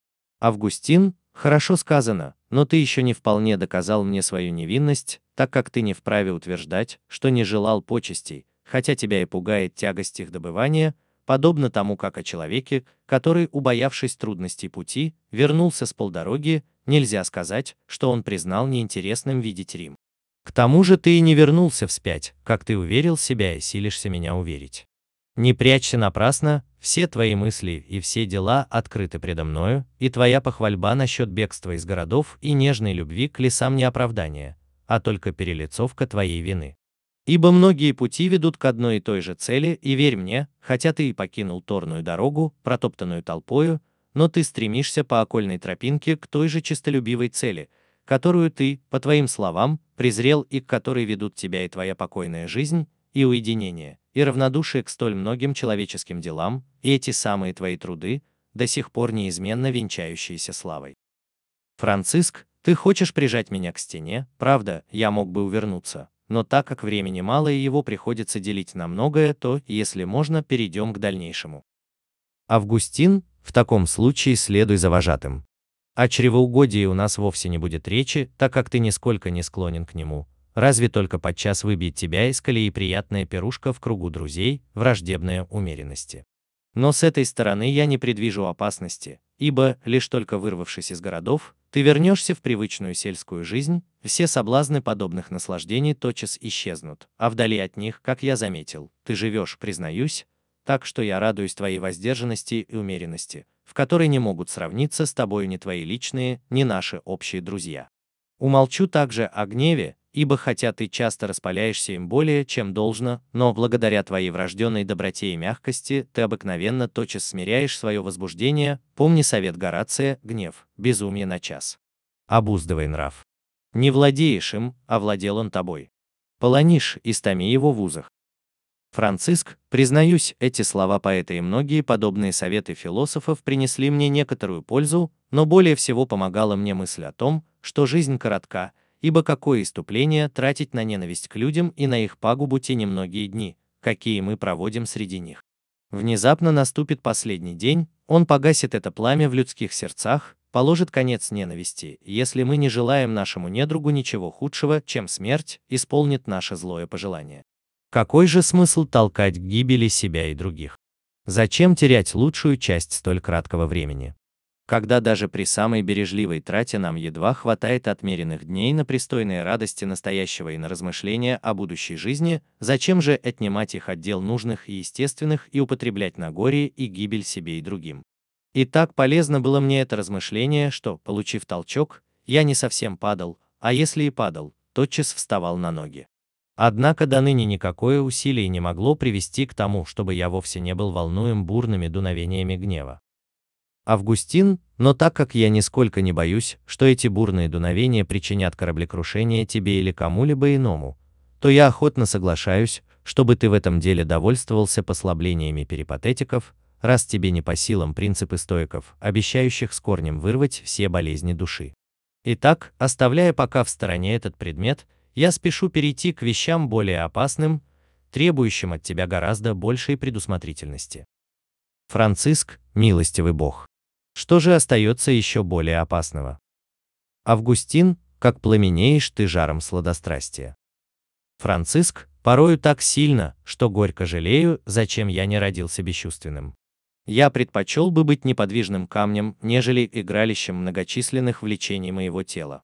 Августин, хорошо сказано, но ты еще не вполне доказал мне свою невинность, так как ты не вправе утверждать, что не желал почестей, хотя тебя и пугает тягость их добывания, подобно тому, как о человеке, который, убоявшись трудностей пути, вернулся с полдороги, нельзя сказать, что он признал неинтересным видеть Рим. К тому же ты и не вернулся вспять, как ты уверил себя и силишься меня уверить. Не прячься напрасно, все твои мысли и все дела открыты предо мною, и твоя похвальба насчет бегства из городов и нежной любви к лесам не оправдание, а только перелицовка твоей вины. Ибо многие пути ведут к одной и той же цели, и верь мне, хотя ты и покинул торную дорогу, протоптанную толпою, но ты стремишься по окольной тропинке к той же честолюбивой цели, которую ты, по твоим словам, презрел и к которой ведут тебя и твоя покойная жизнь, и уединение, и равнодушие к столь многим человеческим делам, и эти самые твои труды, до сих пор неизменно венчающиеся славой. Франциск, ты хочешь прижать меня к стене, правда, я мог бы увернуться, но так как времени мало и его приходится делить на многое, то, если можно, перейдем к дальнейшему. Августин, в таком случае следуй за вожатым. О чревоугодии у нас вовсе не будет речи, так как ты нисколько не склонен к нему, разве только подчас выбьет тебя из колеи приятная пирушка в кругу друзей, враждебная умеренности. Но с этой стороны я не предвижу опасности, ибо, лишь только вырвавшись из городов, ты вернешься в привычную сельскую жизнь, все соблазны подобных наслаждений тотчас исчезнут, а вдали от них, как я заметил, ты живешь, признаюсь, так что я радуюсь твоей воздержанности и умеренности, в которой не могут сравниться с тобою ни твои личные, ни наши общие друзья. Умолчу также о гневе, ибо хотя ты часто распаляешься им более, чем должно, но благодаря твоей врожденной доброте и мягкости ты обыкновенно тотчас смиряешь свое возбуждение, помни совет Горация, гнев, безумие на час. Обуздывай нрав. Не владеешь им, а владел он тобой. Полонишь, истоми его в узах. Франциск, признаюсь, эти слова поэта и многие подобные советы философов принесли мне некоторую пользу, но более всего помогала мне мысль о том, что жизнь коротка, ибо какое иступление тратить на ненависть к людям и на их пагубу те немногие дни, какие мы проводим среди них. Внезапно наступит последний день, он погасит это пламя в людских сердцах, положит конец ненависти, если мы не желаем нашему недругу ничего худшего, чем смерть, исполнит наше злое пожелание. Какой же смысл толкать к гибели себя и других? Зачем терять лучшую часть столь краткого времени? Когда даже при самой бережливой трате нам едва хватает отмеренных дней на пристойные радости настоящего и на размышления о будущей жизни, зачем же отнимать их от дел нужных и естественных и употреблять на горе и гибель себе и другим? И так полезно было мне это размышление, что, получив толчок, я не совсем падал, а если и падал, тотчас вставал на ноги. Однако до ныне никакое усилие не могло привести к тому, чтобы я вовсе не был волнуем бурными дуновениями гнева. Августин, но так как я нисколько не боюсь, что эти бурные дуновения причинят кораблекрушение тебе или кому-либо иному, то я охотно соглашаюсь, чтобы ты в этом деле довольствовался послаблениями перипатетиков, раз тебе не по силам принципы стоиков, обещающих с корнем вырвать все болезни души. Итак, оставляя пока в стороне этот предмет, я спешу перейти к вещам более опасным, требующим от тебя гораздо большей предусмотрительности. Франциск, милостивый Бог. Что же остается еще более опасного? Августин, как пламенеешь ты жаром сладострастия. Франциск, порою так сильно, что горько жалею, зачем я не родился бесчувственным. Я предпочел бы быть неподвижным камнем, нежели игралищем многочисленных влечений моего тела.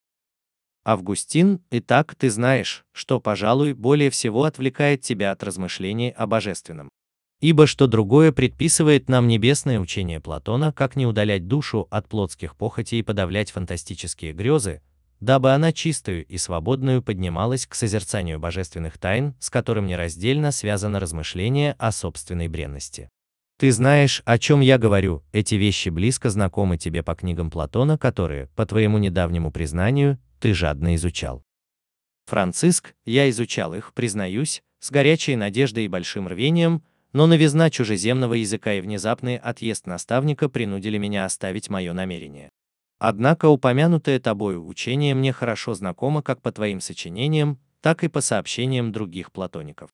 Августин, итак, ты знаешь, что, пожалуй, более всего отвлекает тебя от размышлений о божественном. Ибо что другое предписывает нам небесное учение Платона, как не удалять душу от плотских похотей и подавлять фантастические грезы, дабы она чистую и свободную поднималась к созерцанию божественных тайн, с которым нераздельно связано размышление о собственной бренности. Ты знаешь, о чем я говорю, эти вещи близко знакомы тебе по книгам Платона, которые, по твоему недавнему признанию, ты жадно изучал. Франциск, я изучал их, признаюсь, с горячей надеждой и большим рвением, но новизна чужеземного языка и внезапный отъезд наставника принудили меня оставить мое намерение. Однако упомянутое тобою учение мне хорошо знакомо как по твоим сочинениям, так и по сообщениям других платоников.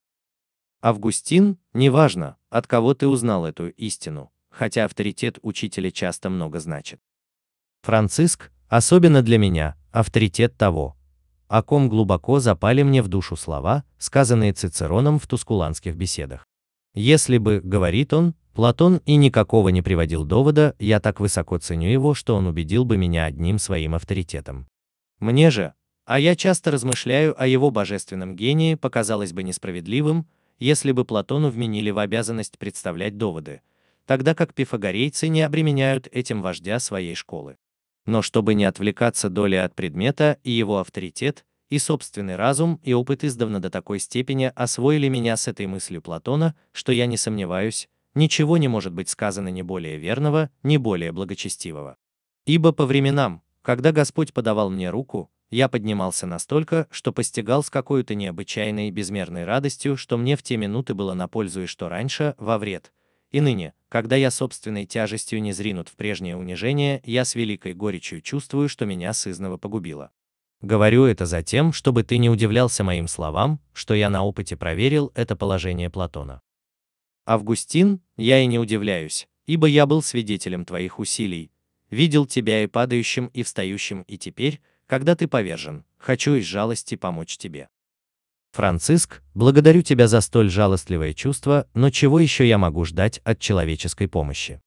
Августин, неважно, от кого ты узнал эту истину, хотя авторитет учителя часто много значит. Франциск, особенно для меня, авторитет того, о ком глубоко запали мне в душу слова, сказанные Цицероном в тускуланских беседах. Если бы, говорит он, Платон и никакого не приводил довода, я так высоко ценю его, что он убедил бы меня одним своим авторитетом. Мне же, а я часто размышляю о его божественном гении, показалось бы несправедливым, если бы Платону вменили в обязанность представлять доводы, тогда как пифагорейцы не обременяют этим вождя своей школы. Но чтобы не отвлекаться долей от предмета, и его авторитет, и собственный разум и опыт издавна до такой степени освоили меня с этой мыслью Платона, что я не сомневаюсь, ничего не может быть сказано ни более верного, ни более благочестивого. Ибо по временам, когда Господь подавал мне руку, я поднимался настолько, что постигал с какой-то необычайной и безмерной радостью, что мне в те минуты было на пользу и что раньше во вред. И ныне, когда я собственной тяжестью не зринут в прежнее унижение, я с великой горечью чувствую, что меня сызново погубило. Говорю это за тем, чтобы ты не удивлялся моим словам, что я на опыте проверил это положение Платона. Августин, я и не удивляюсь, ибо я был свидетелем твоих усилий,
видел тебя и падающим, и встающим, и теперь, когда ты повержен, хочу из жалости помочь тебе.
Франциск, благодарю тебя за столь жалостливое чувство, но чего еще я могу ждать от человеческой помощи?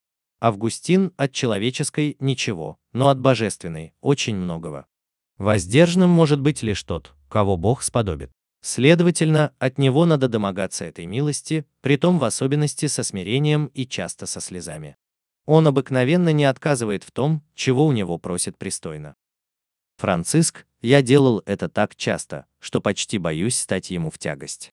Августин, от человеческой ничего, но от божественной очень многого.
Воздержанным может быть лишь тот, кого Бог сподобит.
Следовательно, от него надо домогаться этой милости, притом в особенности со смирением и часто со слезами. Он обыкновенно не отказывает в том, чего у него просят пристойно. Франциск, я делал это так часто, что почти боюсь стать ему в тягость.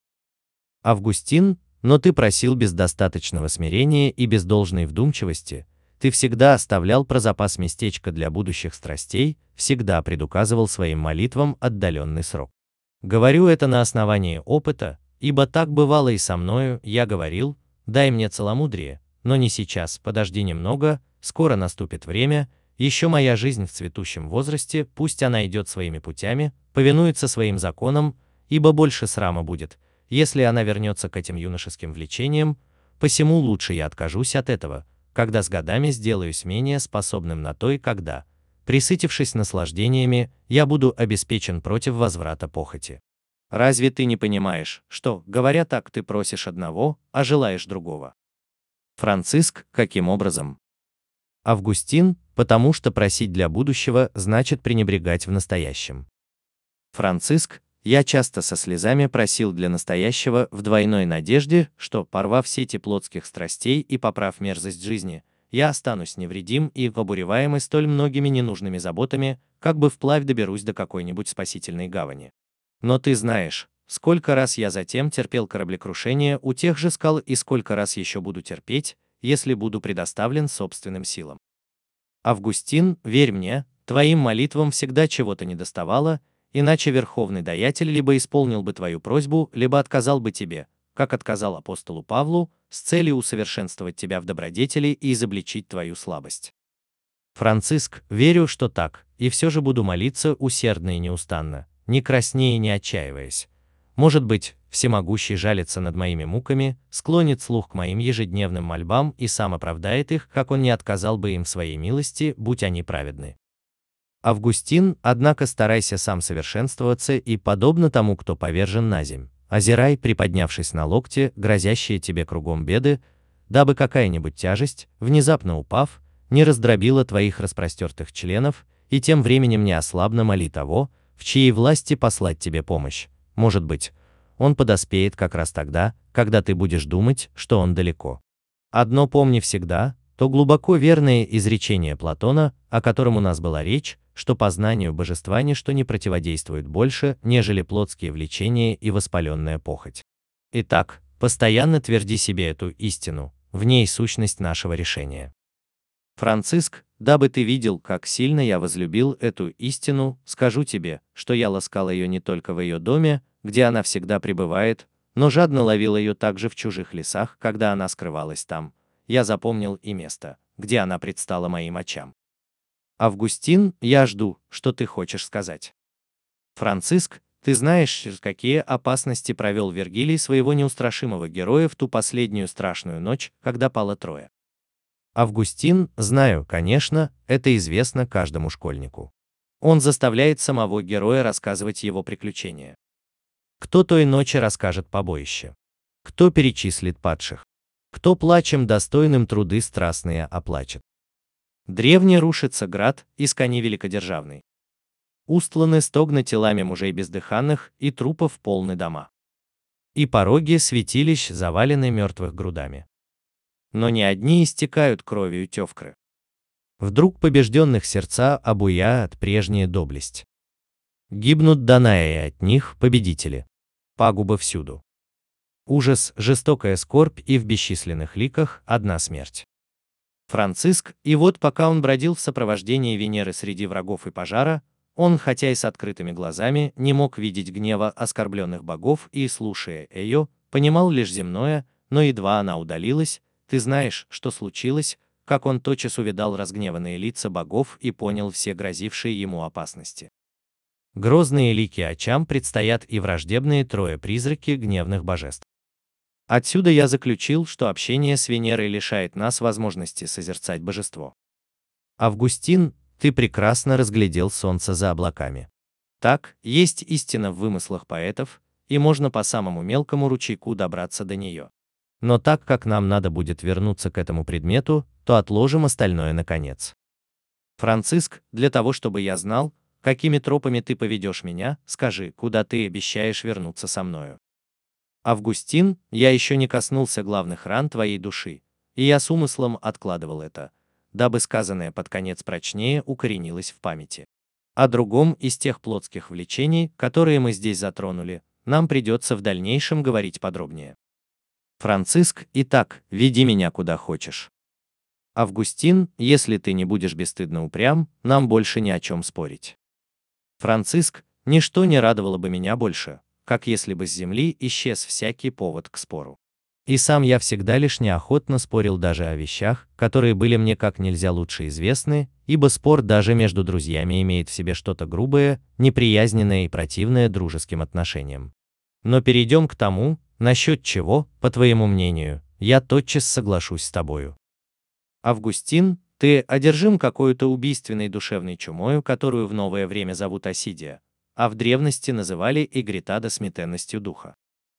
Августин, но ты просил без достаточного смирения и без должной вдумчивости, ты всегда оставлял про запас местечко для будущих страстей, всегда предуказывал своим молитвам отдаленный срок. Говорю это на основании опыта, ибо так бывало и со мною, я говорил, дай мне целомудрие, но не сейчас, подожди немного, скоро наступит время, еще моя жизнь в цветущем возрасте, пусть она идет своими путями, повинуется своим законам, ибо больше срама будет, если она вернется к этим юношеским влечениям, посему лучше я откажусь от этого, когда с годами сделаюсь менее способным на то и когда, присытившись наслаждениями, я буду обеспечен против возврата похоти.
Разве ты не понимаешь, что, говоря так, ты просишь одного, а желаешь другого? Франциск, каким образом?
Августин, потому что просить для будущего значит пренебрегать в настоящем.
Франциск, я часто со слезами просил для настоящего в двойной надежде, что, порвав сети плотских страстей и поправ мерзость жизни, я останусь невредим и, обуреваемый столь многими ненужными заботами, как бы вплавь доберусь до какой-нибудь спасительной гавани. Но ты знаешь, сколько раз я затем терпел кораблекрушение у тех же скал и сколько раз еще буду терпеть, если буду предоставлен собственным силам. Августин, верь мне, твоим молитвам всегда чего-то недоставало, иначе Верховный Даятель либо исполнил бы твою просьбу, либо отказал бы тебе, как отказал апостолу Павлу, с целью усовершенствовать тебя в добродетели и изобличить твою слабость.
Франциск, верю, что так, и все же буду молиться усердно и неустанно, не краснея и не отчаиваясь. Может быть, всемогущий жалится над моими муками, склонит слух к моим ежедневным мольбам и сам оправдает их, как он не отказал бы им в своей милости, будь они праведны. Августин, однако старайся сам совершенствоваться и, подобно тому, кто повержен наземь, озирай, приподнявшись на локте, грозящие тебе кругом беды, дабы какая-нибудь тяжесть, внезапно упав, не раздробила твоих распростертых членов, и тем временем не ослабно моли того, в чьей власти послать тебе помощь. Может быть, он подоспеет как раз тогда, когда ты будешь думать, что он далеко. Одно помни всегда, то глубоко верное изречение Платона, о котором у нас была речь, что познанию божества ничто не противодействует больше, нежели плотские влечения и воспаленная похоть. Итак, постоянно тверди себе эту истину, в ней сущность нашего решения.
Франциск, дабы ты видел, как сильно я возлюбил эту истину, скажу тебе, что я ласкал ее не только в ее доме, где она всегда пребывает, но жадно ловил ее также в чужих лесах, когда она скрывалась там. Я запомнил и место, где она предстала моим очам. Августин, я жду, что ты хочешь сказать. Франциск, ты знаешь, какие опасности провел Вергилий своего неустрашимого героя в ту последнюю страшную ночь, когда пало Троя.
Августин, знаю, конечно, это известно каждому школьнику.
Он заставляет самого героя рассказывать его приключения.
Кто той ночи расскажет побоище? Кто перечислит падших? Кто плачем достойным труды страстные оплачет?
Древний рушится град, из кони великодержавный. Устланы стогны телами мужей бездыханных, и трупов полны дома.
И пороги святилищ завалены мертвых грудами.
Но не одни истекают кровью тевкры.
Вдруг побежденных сердца обуяет прежняя доблесть. Гибнут Данаи от них победители. Пагуба всюду. Ужас, жестокая скорбь и в бесчисленных ликах одна смерть.
Франциск, и вот пока он бродил в сопровождении Венеры среди врагов и пожара, он, хотя и с открытыми глазами, не мог видеть гнева оскорбленных богов и, слушая ее, понимал лишь земное, но едва она удалилась, ты знаешь, что случилось, как он тотчас увидал разгневанные лица богов и понял все грозившие ему опасности.
Грозные лики очам предстоят и враждебные трое призраки гневных божеств.
Отсюда я заключил, что общение с Венерой лишает нас возможности созерцать божество.
Августин, ты прекрасно разглядел солнце за облаками.
Так, есть истина в вымыслах поэтов, и можно по самому мелкому ручейку добраться до нее.
Но так как нам надо будет вернуться к этому предмету, то отложим остальное на конец.
Франциск, для того чтобы я знал, какими тропами ты поведешь меня, скажи, куда ты обещаешь вернуться со мною. Августин, я еще не коснулся главных ран твоей души, и я с умыслом откладывал это, дабы сказанное под конец прочнее укоренилось в памяти. О другом из тех плотских влечений, которые мы здесь затронули, нам придется в дальнейшем говорить подробнее. Франциск, итак, веди меня куда хочешь. Августин, если ты не будешь бесстыдно упрям, нам больше ни о чем спорить. Франциск, ничто не радовало бы меня больше, как если бы с земли исчез всякий повод к спору.
И сам я всегда лишь неохотно спорил даже о вещах, которые были мне как нельзя лучше известны, ибо спор даже между друзьями имеет в себе что-то грубое, неприязненное и противное дружеским отношениям. Но перейдем к тому, насчет чего, по твоему мнению, я тотчас соглашусь с тобою.
Августин, ты одержим какой-то убийственной душевной чумою, которую в новое время зовут асидия, а в древности называли эгритада сметенностью духа.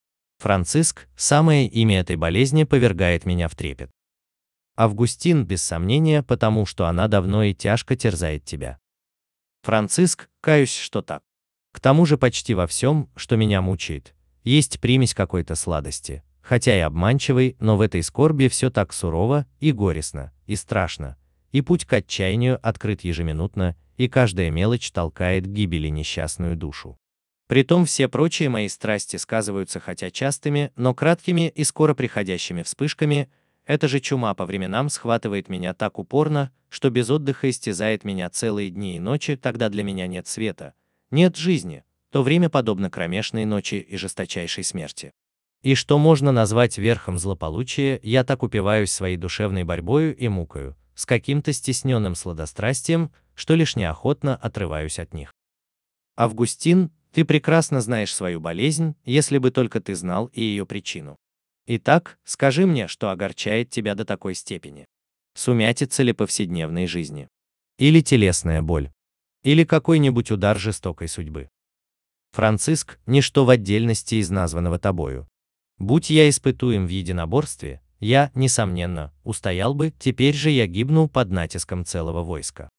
Франциск, самое имя этой болезни повергает меня в трепет. Августин, без сомнения, потому что она давно и тяжко терзает тебя.
Франциск, каюсь, что так.
К тому же почти во всем, что меня мучает, есть примесь какой-то сладости, хотя и обманчивой, но в этой скорби все так сурово и горестно, и страшно, и путь к отчаянию открыт ежеминутно, и каждая мелочь толкает к гибели несчастную душу.
Притом все прочие мои страсти сказываются хотя частыми, но краткими и скоро приходящими вспышками. Эта же чума по временам схватывает меня так упорно, что без отдыха истязает меня целые дни и ночи, тогда для меня нет света, нет жизни, то время подобно кромешной ночи и жесточайшей смерти.
И что можно назвать верхом злополучия, я так упиваюсь своей душевной борьбою и мукою, с каким-то стесненным сладострастием, что лишь неохотно отрываюсь от них.
Августин, ты прекрасно знаешь свою болезнь, если бы только ты знал и ее причину. Итак, скажи мне, что огорчает тебя до такой степени. Сумятица ли повседневной жизни?
Или телесная боль? Или какой-нибудь удар жестокой судьбы? Франциск, ничто в отдельности из названного тобою. Будь я испытуем в единоборстве, я, несомненно, устоял бы, теперь же я гибну под натиском целого войска.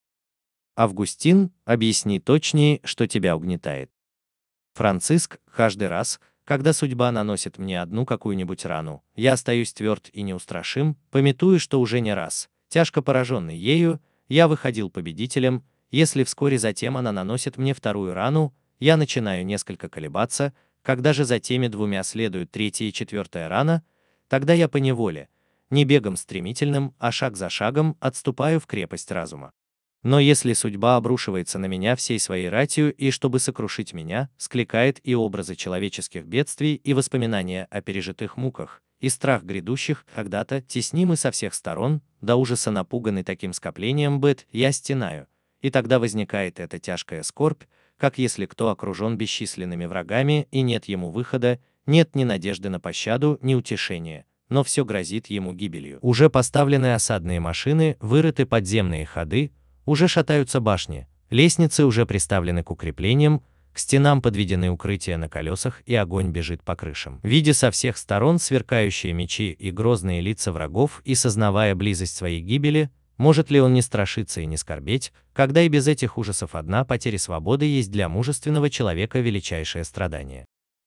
Августин, объясни точнее, что тебя угнетает. Франциск, каждый раз, когда судьба наносит мне одну какую-нибудь рану, я остаюсь тверд и неустрашим, памятуя, что уже не раз, тяжко пораженный ею, я выходил победителем. Если вскоре затем она наносит мне вторую рану, я начинаю несколько колебаться, когда же за теми двумя следует третья и четвертая рана, тогда я поневоле, не бегом стремительным, а шаг за шагом отступаю в крепость разума. Но если судьба обрушивается на меня всей своей ратью и, чтобы сокрушить меня, скликает и образы человеческих бедствий, и воспоминания о пережитых муках, и страх грядущих, когда-то, теснимый со всех сторон, до ужаса напуганный таким скоплением бед, я стенаю, и тогда возникает эта тяжкая скорбь, как если кто окружен бесчисленными врагами и нет ему выхода, нет ни надежды на пощаду, ни утешения, но все грозит ему гибелью.
Уже поставлены осадные машины, вырыты подземные ходы, уже шатаются башни, лестницы уже приставлены к укреплениям, к стенам подведены укрытия на колесах, и огонь бежит по крышам. Видя со всех сторон сверкающие мечи и грозные лица врагов и сознавая близость своей гибели, может ли он не страшиться и не скорбеть, когда и без этих ужасов одна потеря свободы есть для мужественного человека величайшее страдание?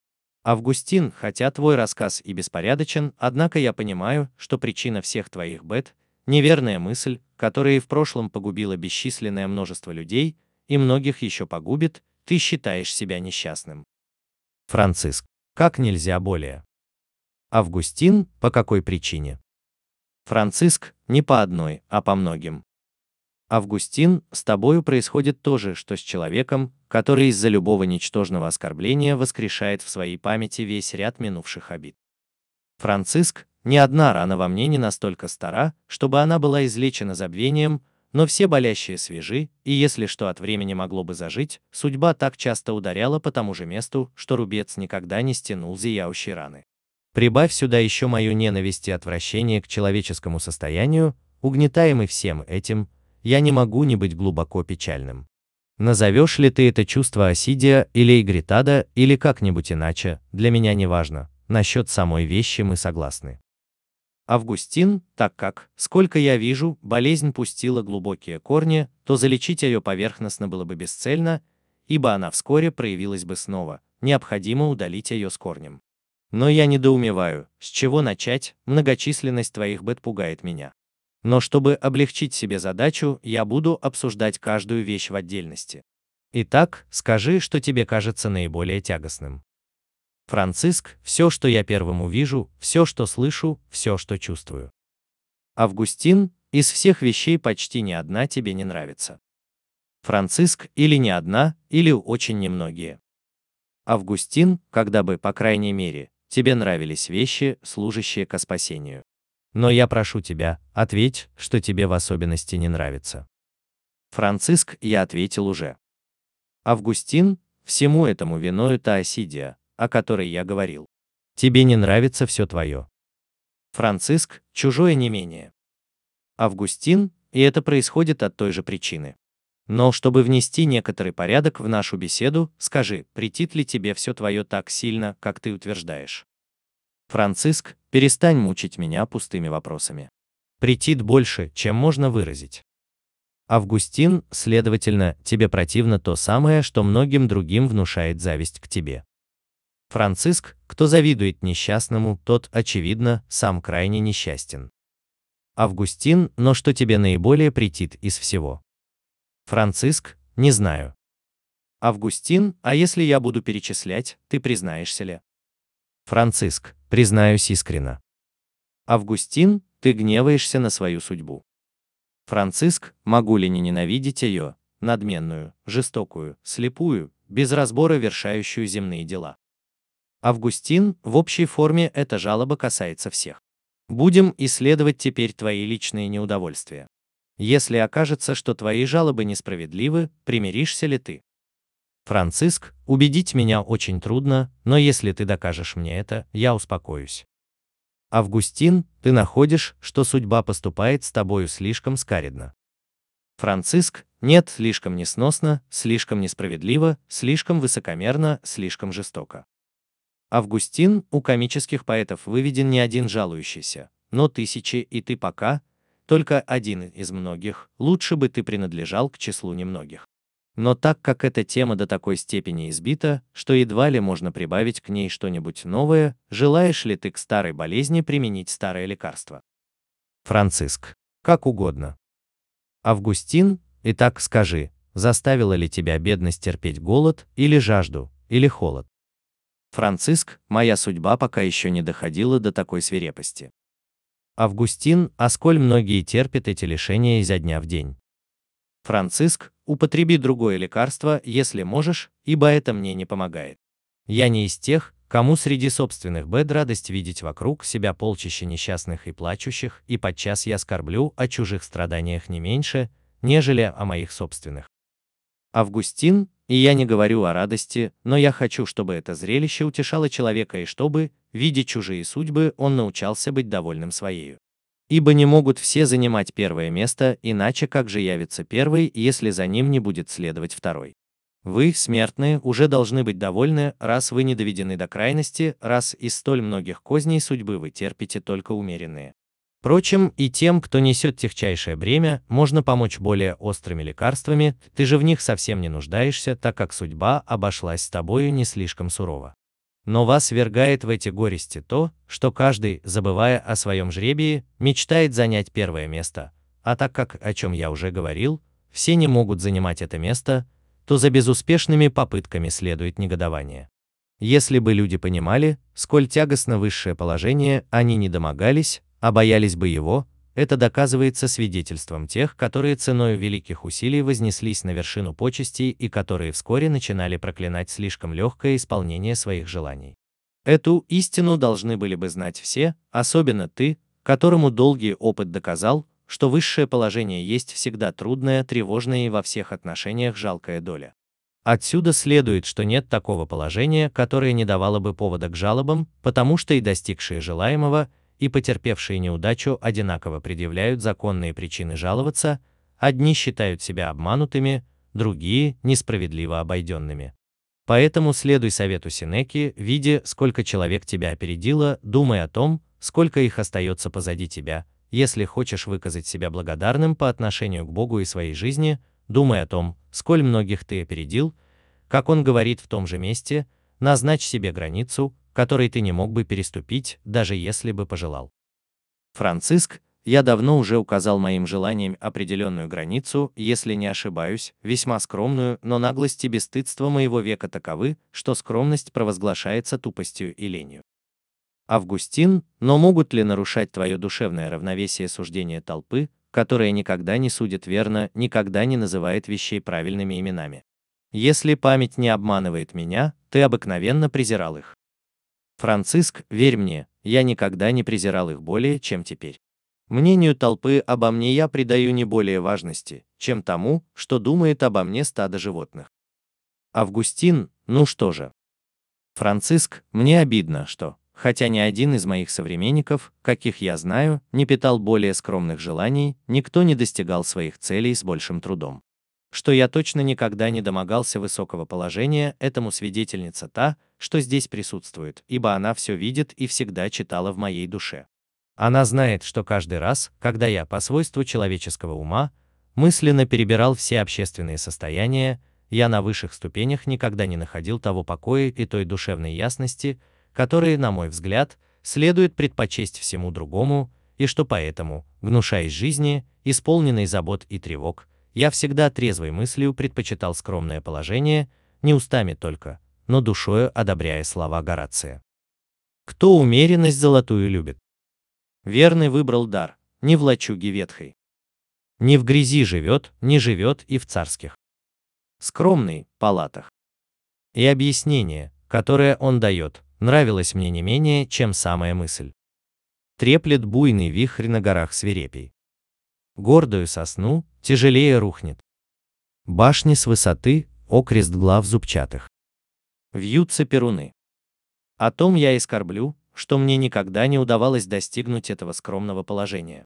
Августин, хотя твой рассказ и беспорядочен, однако я понимаю, что причина всех твоих бед – неверная мысль, которая и в прошлом погубила бесчисленное множество людей, и многих еще погубит, ты считаешь себя несчастным.
Франциск, как нельзя более. Августин, по какой причине?
Франциск, не по одной, а по многим. Августин, с тобою происходит то же, что с человеком, который из-за любого ничтожного оскорбления воскрешает в своей памяти весь ряд минувших обид. Франциск, ни одна рана во мне не настолько стара, чтобы она была излечена забвением, но все болящие свежи, и если что от времени могло бы зажить, судьба так часто ударяла по тому же месту, что рубец никогда не стянул зияющей раны.
Прибавь сюда еще мою ненависть и отвращение к человеческому состоянию, угнетаемый всем этим, я не могу не быть глубоко печальным. Назовешь ли ты это чувство Осидия или Игритада, или как-нибудь иначе, для меня не важно, насчет самой вещи мы согласны.
Августин, так как, сколько я вижу, болезнь пустила глубокие корни, то залечить ее поверхностно было бы бесцельно, ибо она вскоре проявилась бы снова, необходимо удалить ее с корнем. Но я недоумеваю, с чего начать, многочисленность твоих бед пугает меня. Но чтобы облегчить себе задачу, я буду обсуждать каждую вещь в отдельности.
Итак, скажи, что тебе кажется наиболее тягостным.
Франциск,
Все, что я первым увижу, все, что слышу, все, что чувствую.
Августин, из всех вещей почти ни одна тебе не нравится. Франциск, или не одна, или очень немногие. Августин, когда бы, по крайней мере, тебе нравились вещи, служащие ко спасению.
Но я прошу тебя, ответь, что тебе в особенности не нравится.
Франциск, я ответил уже. Августин, всему этому виною та Осидия, о которой я говорил.
Тебе не нравится все твое.
Франциск, чужое не менее. Августин, и это происходит от той же причины. Но чтобы внести некоторый порядок в нашу беседу, скажи, претит ли тебе все твое так сильно, как ты утверждаешь? Франциск, перестань мучить меня пустыми вопросами.
Претит больше, чем можно выразить. Августин, следовательно, тебе противно то самое, что многим другим внушает зависть к тебе.
Франциск,
кто завидует несчастному, тот, очевидно, сам крайне несчастен.
Августин,
но что тебе наиболее претит из всего?
Франциск,
не знаю.
Августин, а если я буду перечислять, ты признаешься ли?
Франциск, признаюсь искренно.
Августин, ты гневаешься на свою судьбу. Франциск, могу ли не ненавидеть ее, надменную, жестокую, слепую, без разбора вершающую земные дела? Августин, в общей форме эта жалоба касается всех. Будем исследовать теперь твои личные неудовольствия. Если окажется, что твои жалобы несправедливы, примиришься ли ты?
Франциск, убедить меня очень трудно, но если ты докажешь мне это, я успокоюсь.
Августин,
ты находишь, что судьба поступает с тобою слишком скаредно.
Франциск, нет, слишком несносно, слишком несправедливо, слишком высокомерно, слишком жестоко. Августин, у комических поэтов выведен не один жалующийся, но тысячи, и ты пока, только один из многих, лучше бы ты принадлежал к числу немногих. Но так как эта тема до такой степени избита, что едва ли можно прибавить к ней что-нибудь новое, желаешь ли ты к старой болезни применить старое лекарство?
Франциск, как угодно.
Августин,
итак скажи, заставила ли тебя бедность терпеть голод, или жажду, или холод?
Франциск, моя судьба пока еще не доходила до такой свирепости.
Августин, а сколь многие терпят эти лишения изо дня в день?
Франциск, употреби другое лекарство, если можешь, ибо это мне не помогает.
Я не из тех, кому среди собственных бед радость видеть вокруг себя полчища несчастных и плачущих, и подчас я скорблю о чужих страданиях не меньше, нежели о моих собственных.
Августин, и я не говорю о радости, но я хочу, чтобы это зрелище утешало человека и чтобы, видя чужие судьбы, он научался быть довольным своею. Ибо не могут все занимать первое место, иначе как же явится первый, если за ним не будет следовать второй? Вы, смертные, уже должны быть довольны, раз вы не доведены до крайности, раз из столь многих козней судьбы вы терпите только умеренные.
Впрочем, и тем, кто несет тягчайшее бремя, можно помочь более острыми лекарствами, ты же в них совсем не нуждаешься, так как судьба обошлась с тобою не слишком сурово. Но вас ввергает в эти горести то, что каждый, забывая о своем жребии, мечтает занять первое место, а так как, о чем я уже говорил, все не могут занимать это место, то за безуспешными попытками следует негодование. Если бы люди понимали, сколь тягостно высшее положение, они не домогались, а боялись бы его, это доказывается свидетельством тех, которые ценою великих усилий вознеслись на вершину почестей и которые вскоре начинали проклинать слишком легкое исполнение своих желаний. Эту истину должны были бы знать все, особенно ты, которому долгий опыт доказал, что высшее положение есть всегда трудная, тревожная и во всех отношениях жалкая доля. Отсюда следует, что нет такого положения, которое не давало бы повода к жалобам, потому что и достигшие желаемого, и потерпевшие неудачу одинаково предъявляют законные причины жаловаться, одни считают себя обманутыми, другие – несправедливо обойденными. Поэтому следуй совету Сенеки, видя, сколько человек тебя опередило, думай о том, сколько их остается позади тебя. Если хочешь выказать себя благодарным по отношению к Богу и своей жизни, думай о том, сколь многих ты опередил. Как он говорит в том же месте, назначь себе границу, которой ты не мог бы переступить, даже если бы пожелал.
Франциск, я давно уже указал моим желаниям определенную границу, если не ошибаюсь, весьма скромную, но наглость и бесстыдство моего века таковы, что скромность провозглашается тупостью и ленью. Августин, но могут ли нарушать твое душевное равновесие суждения толпы, которая никогда не судит верно, никогда не называет вещей правильными именами? Если память не обманывает меня, ты обыкновенно презирал их. Франциск, верь мне, я никогда не презирал их более, чем теперь. Мнению толпы обо мне я придаю не более важности, чем тому, что думает обо мне стадо животных. Августин, ну что же? Франциск, мне обидно, что, хотя ни один из моих современников, каких я знаю, не питал более скромных желаний, никто не достигал своих целей с большим трудом. Что я точно никогда не домогался высокого положения, этому свидетельница та, что здесь присутствует, ибо она все видит и всегда читала в моей душе.
Она знает, что каждый раз, когда я по свойству человеческого ума мысленно перебирал все общественные состояния, я на высших ступенях никогда не находил того покоя и той душевной ясности, которые, на мой взгляд, следует предпочесть всему другому, и что поэтому, гнушаясь жизни, исполненной забот и тревог, я всегда трезвой мыслью предпочитал скромное положение, не устами только, но душою одобряя слова Горация. Кто умеренность золотую любит?
Верный выбрал дар, не в лачуге ветхой.
Не в грязи живет, не живет и в царских.
Скромный, палатах.
И объяснение, которое он дает, нравилось мне не менее, чем самая мысль. Треплет буйный вихрь на горах свирепей. Гордую сосну тяжелее рухнет. Башни с высоты, окрест глав зубчатых.
Вьются перуны. О том я и скорблю, что мне никогда не удавалось достигнуть этого скромного положения.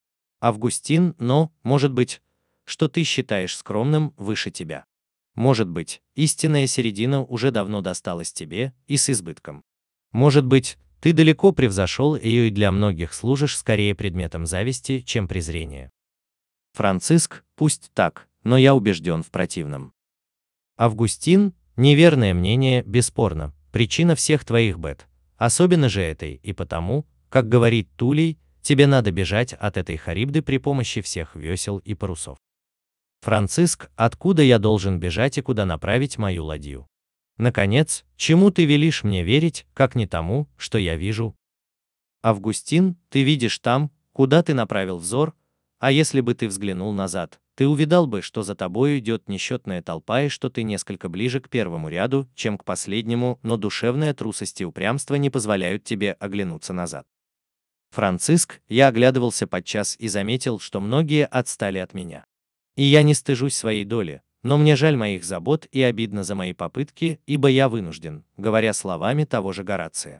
Августин, но, может быть, что ты считаешь скромным выше тебя. Может быть, истинная середина уже давно досталась тебе и с избытком.
Может быть, ты далеко превзошел ее и для многих служишь скорее предметом зависти, чем презрения.
Франциск, пусть так, но я убежден в противном.
Августин, неверное мнение, бесспорно, причина всех твоих бед, особенно же этой, и потому, как говорит Тулей, тебе надо бежать от этой Харибды при помощи всех весел и парусов. Франциск, откуда я должен бежать и куда направить мою ладью? Наконец, чему ты велишь мне верить, как не тому, что я вижу?
Августин, ты видишь там, куда ты направил взор, а если бы ты взглянул назад, ты увидал бы, что за тобой идет несчетная толпа и что ты несколько ближе к первому ряду, чем к последнему, но душевная трусость и упрямство не позволяют тебе оглянуться назад. Франциск, я оглядывался подчас и заметил, что многие отстали от меня. И я не стыжусь своей доли, но мне жаль моих забот и обидно за мои попытки, ибо я вынужден, говоря словами того же Горация,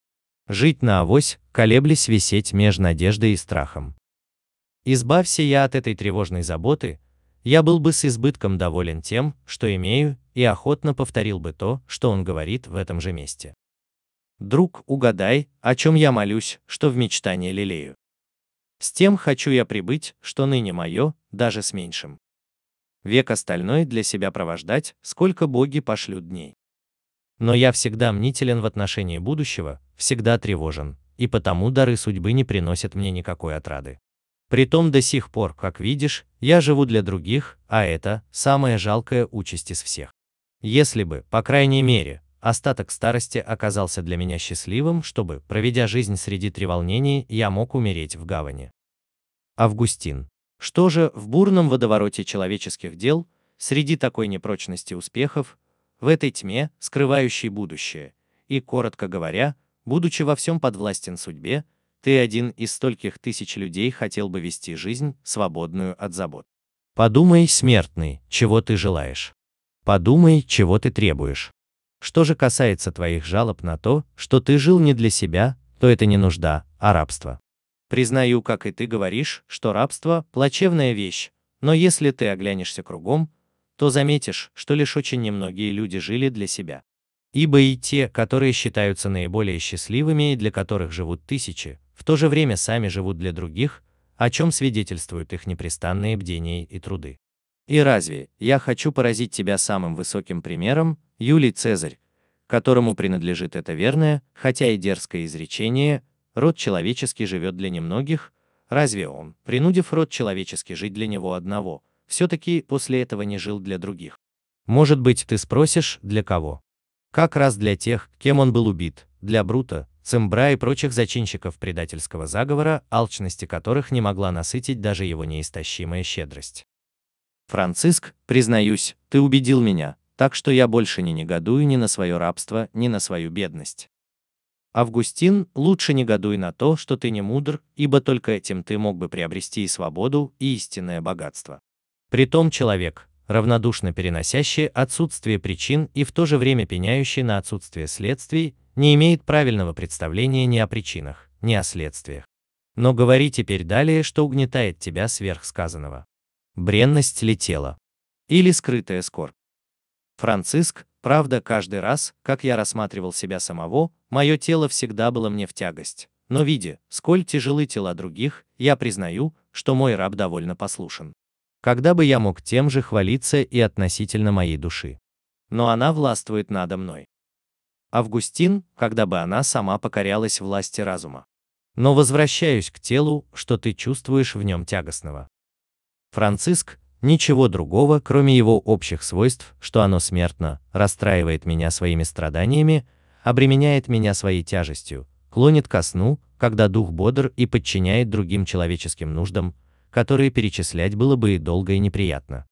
жить наавось, колеблясь висеть меж надеждой и страхом. Избавься я от этой тревожной заботы, я был бы с избытком доволен тем, что имею, и охотно повторил бы то, что он говорит в этом же месте.
Друг, угадай, о чем я молюсь, что в мечтании лелею. С тем хочу я прибыть, что ныне мое, даже с меньшим. Век остальной для себя провождать, сколько боги пошлют дней.
Но я всегда мнителен в отношении будущего, всегда тревожен, и потому дары судьбы не приносят мне никакой отрады. Притом до сих пор, как видишь, я живу для других, а это самая жалкая участь из всех. Если бы, по крайней мере, остаток старости оказался для меня счастливым, чтобы, проведя жизнь среди треволнений, я мог умереть в гавани.
Августин. Что же в бурном водовороте человеческих дел, среди такой непрочности успехов, в этой тьме, скрывающей будущее, и, коротко говоря, будучи во всем подвластен судьбе, ты один из стольких тысяч людей хотел бы вести жизнь, свободную от забот.
Подумай, смертный, чего ты желаешь. Подумай, чего ты требуешь. Что же касается твоих жалоб на то, что ты жил не для себя, то это не нужда, а рабство.
Признаю, как и ты говоришь, что рабство – плачевная вещь, Но если ты оглянешься кругом, то заметишь, что лишь очень немногие люди жили для себя.
Ибо и те, которые считаются наиболее счастливыми и для которых живут тысячи, в то же время сами живут для других, о чем свидетельствуют их непрестанные бдения и труды.
И разве я хочу поразить тебя самым высоким примером, Юлий Цезарь, которому принадлежит это верное, хотя и дерзкое изречение: «Род человеческий живет для немногих», разве он, принудив род человеческий жить для него одного, все-таки после этого не жил для других?
Может быть, ты спросишь, для кого? Как раз для тех, кем он был убит, для Брута, Цимбра и прочих зачинщиков предательского заговора, алчности которых не могла насытить даже его неистощимая щедрость.
Франциск, признаюсь, ты убедил меня, так что я больше не негодую ни на свое рабство, ни на свою бедность. Августин, лучше негодуй на то, что ты не мудр, ибо только этим ты мог бы приобрести и свободу, и истинное богатство.
Притом человек, равнодушно переносящий отсутствие причин и в то же время пеняющий на отсутствие следствий, не имеет правильного представления ни о причинах, ни о следствиях. Но говори теперь далее, что угнетает тебя сверх сказанного. Бренность ли тела?
Или скрытая скорбь? Франциск, правда, каждый раз, как я рассматривал себя самого, мое тело всегда было мне в тягость. Но видя, сколь тяжелы тела других, я признаю, что мой раб довольно послушен.
Когда бы я мог тем же хвалиться и относительно моей души?
Но она властвует надо мной. Августин, когда бы она сама покорялась власти разума.
Но возвращаюсь к телу, что ты чувствуешь в нем тягостного. Франциск, ничего другого, кроме его общих свойств, что оно смертно, расстраивает меня своими страданиями, обременяет меня своей тяжестью, клонит ко сну, когда дух бодр и подчиняет другим человеческим нуждам, которые перечислять было бы и долго и неприятно.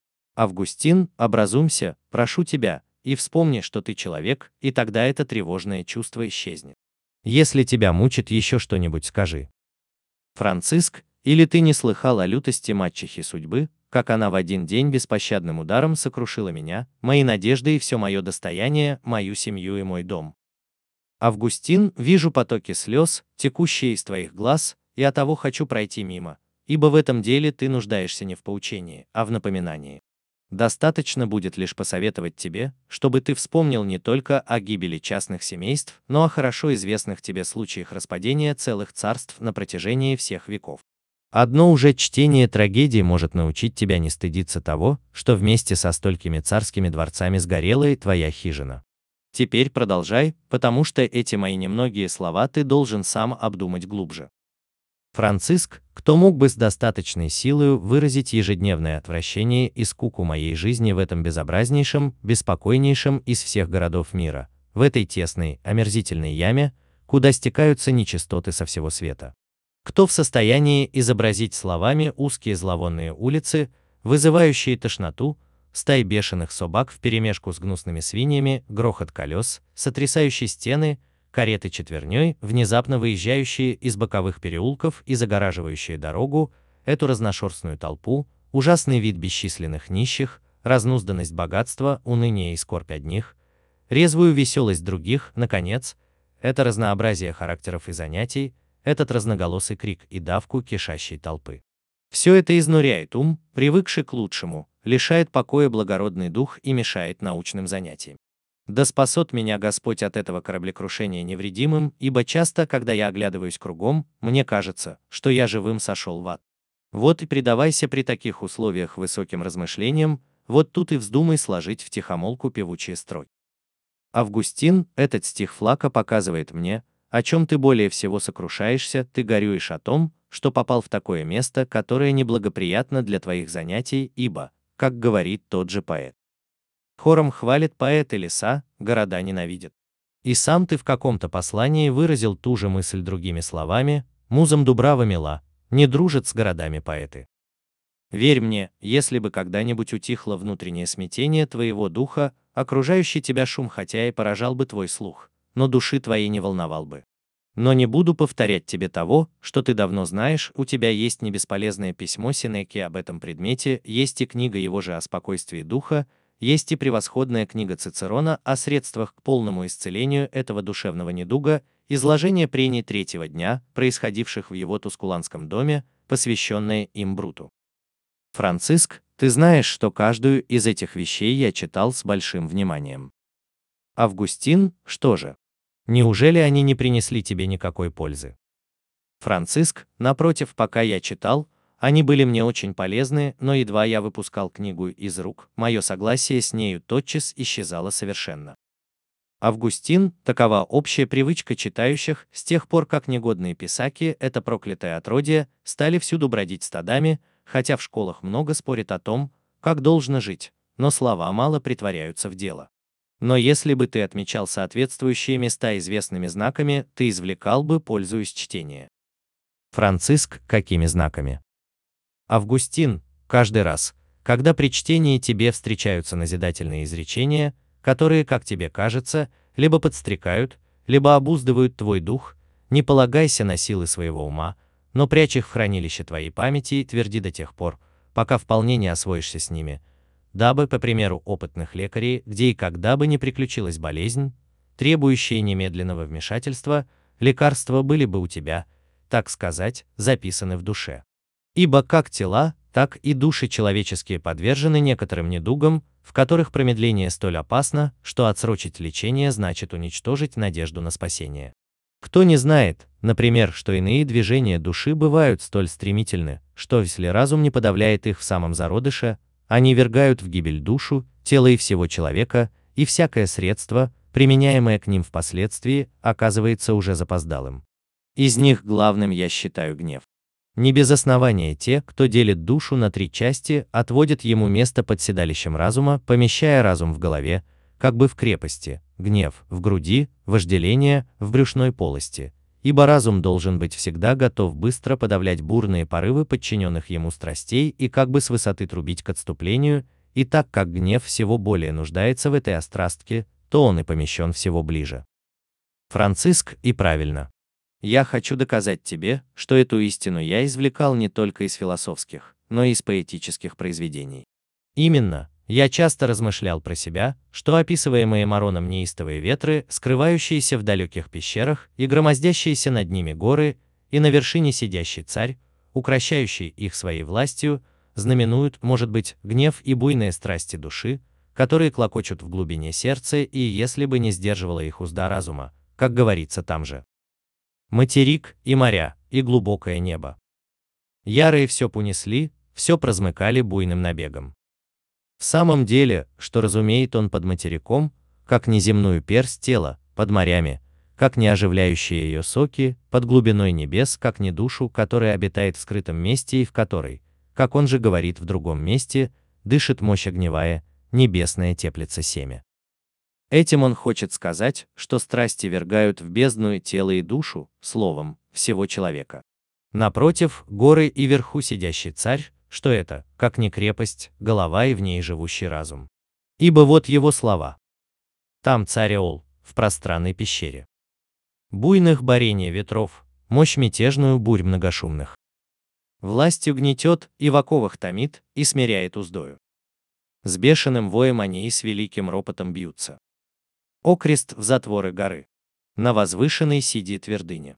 Августин, образумся, прошу тебя, и вспомни, что ты человек, и тогда это тревожное чувство исчезнет.
Если тебя мучит еще что-нибудь, скажи.
Франциск, или ты не слыхал о лютости мачехи судьбы, как она в один день беспощадным ударом сокрушила меня, мои надежды и все мое достояние, мою семью и мой дом? Августин, вижу потоки слез, текущие из твоих глаз, и оттого хочу пройти мимо, ибо в этом деле ты нуждаешься не в поучении, а в напоминании. Достаточно будет лишь посоветовать тебе, чтобы ты вспомнил не только о гибели частных семейств, но о хорошо известных тебе случаях распадения целых царств на протяжении всех веков.
Одно уже чтение трагедии может научить тебя не стыдиться того, что вместе со столькими царскими дворцами сгорела и твоя хижина.
Теперь продолжай, потому что эти мои немногие слова ты должен сам обдумать глубже.
Франциск, кто мог бы с достаточной силой выразить ежедневное отвращение и скуку моей жизни в этом безобразнейшем, беспокойнейшем из всех городов мира, в этой тесной, омерзительной яме, куда стекаются нечистоты со всего света? Кто в состоянии изобразить словами узкие зловонные улицы, вызывающие тошноту, стаи бешеных собак вперемешку с гнусными свиньями, грохот колес, сотрясающие стены, кареты четверней, внезапно выезжающие из боковых переулков и загораживающие дорогу, эту разношерстную толпу, ужасный вид бесчисленных нищих, разнузданность богатства, уныние и скорбь одних, резвую веселость других, наконец, это разнообразие характеров и занятий, этот разноголосый крик и давку кишащей толпы.
Все это изнуряет ум, привыкший к лучшему, лишает покоя благородный дух и мешает научным занятиям. Да спасет меня Господь от этого кораблекрушения невредимым, ибо часто, когда я оглядываюсь кругом, мне кажется, что я живым сошел в ад. Вот и предавайся при таких условиях высоким размышлениям, вот тут и вздумай сложить втихомолку певучие строки. Августин, этот стих Флака показывает мне, о чем ты более всего сокрушаешься, ты горюешь о том, что попал в такое место, которое неблагоприятно для твоих занятий, ибо, как говорит тот же поэт, хором хвалит поэт и леса, города ненавидят.
И сам ты в каком-то послании выразил ту же мысль другими словами: музам Дубрава мила, не дружат с городами поэты.
Верь мне, если бы когда-нибудь утихло внутреннее смятение твоего духа, окружающий тебя шум хотя и поражал бы твой слух, но души твоей не волновал бы. Но не буду повторять тебе того, что ты давно знаешь, у тебя есть не бесполезное письмо Сенеки об этом предмете, есть и книга его же о спокойствии духа, есть и превосходная книга Цицерона о средствах к полному исцелению этого душевного недуга, изложение прений третьего дня, происходивших в его тускуланском доме, посвященное им Бруту. Франциск, ты знаешь, что каждую из этих вещей я читал с большим вниманием. Августин, что же?
Неужели они не принесли тебе никакой пользы?
Франциск, напротив, пока я читал, они были мне очень полезны, но едва я выпускал книгу из рук, мое согласие с нею тотчас исчезало совершенно. Августин, такова общая привычка читающих, с тех пор как негодные писаки, это проклятое отродье, стали всюду бродить стадами, хотя в школах много спорят о том, как должно жить, но слова мало претворяются в дело. Но если бы ты отмечал соответствующие места известными знаками, ты извлекал бы пользу из чтения.
Франциск, какими знаками? Августин, каждый раз, когда при чтении тебе встречаются назидательные изречения, которые, как тебе кажется, либо подстрекают, либо обуздывают твой дух, не полагайся на силы своего ума, но прячь их в хранилище твоей памяти и тверди до тех пор, пока вполне не освоишься с ними, дабы, по примеру опытных лекарей, где и когда бы не приключилась болезнь, требующая немедленного вмешательства, лекарства были бы у тебя, так сказать, записаны в душе. Ибо как тела, так и души человеческие подвержены некоторым недугам, в которых промедление столь опасно, что отсрочить лечение значит уничтожить надежду на спасение. Кто не знает, например, что иные движения души бывают столь стремительны, что если разум не подавляет их в самом зародыше, они ввергают в гибель душу, тело и всего человека, и всякое средство, применяемое к ним впоследствии, оказывается уже запоздалым.
Из них главным я считаю гнев.
Не без основания те, кто делит душу на три части, отводят ему место под седалищем разума, помещая разум в голове, как бы в крепости, гнев в груди, вожделение в брюшной полости, ибо разум должен быть всегда готов быстро подавлять бурные порывы подчиненных ему страстей и как бы с высоты трубить к отступлению, и так как гнев всего более нуждается в этой острастке, то он и помещен всего ближе. Франциск, и правильно.
Я хочу доказать тебе, что эту истину я извлекал не только из философских, но и из поэтических произведений.
Именно, я часто размышлял про себя, что описываемые Мароном неистовые ветры, скрывающиеся в далеких пещерах и громоздящиеся над ними горы, и на вершине сидящий царь, укрощающий их своей властью, знаменуют, может быть, гнев и буйные страсти души, которые клокочут в глубине сердца, и если бы не сдерживала их узда разума, как говорится там же. Материк и моря, и глубокое небо. Ярые все понесли, все прозмыкали буйным набегом. В самом деле, что разумеет он под материком, как неземную персть тела, под морями, как не оживляющие ее соки, под глубиной небес, как не душу, которая обитает в скрытом месте и в которой, как он же говорит в другом месте, дышит мощь огневая, небесное теплится семя.
Этим он хочет сказать, что страсти вергают в бездну и тело и душу, словом, всего человека.
Напротив, горы и верху сидящий царь, что это, как не крепость, голова и в ней живущий разум. Ибо вот его слова. Там царь Эол, в пространной пещере. Буйных борения ветров, мощь мятежную бурь многошумных.
Властью гнетет, и в оковах томит, и смиряет уздою. С бешеным воем они и с великим ропотом бьются. Окрест в затворы горы. На возвышенной сиди твердыня.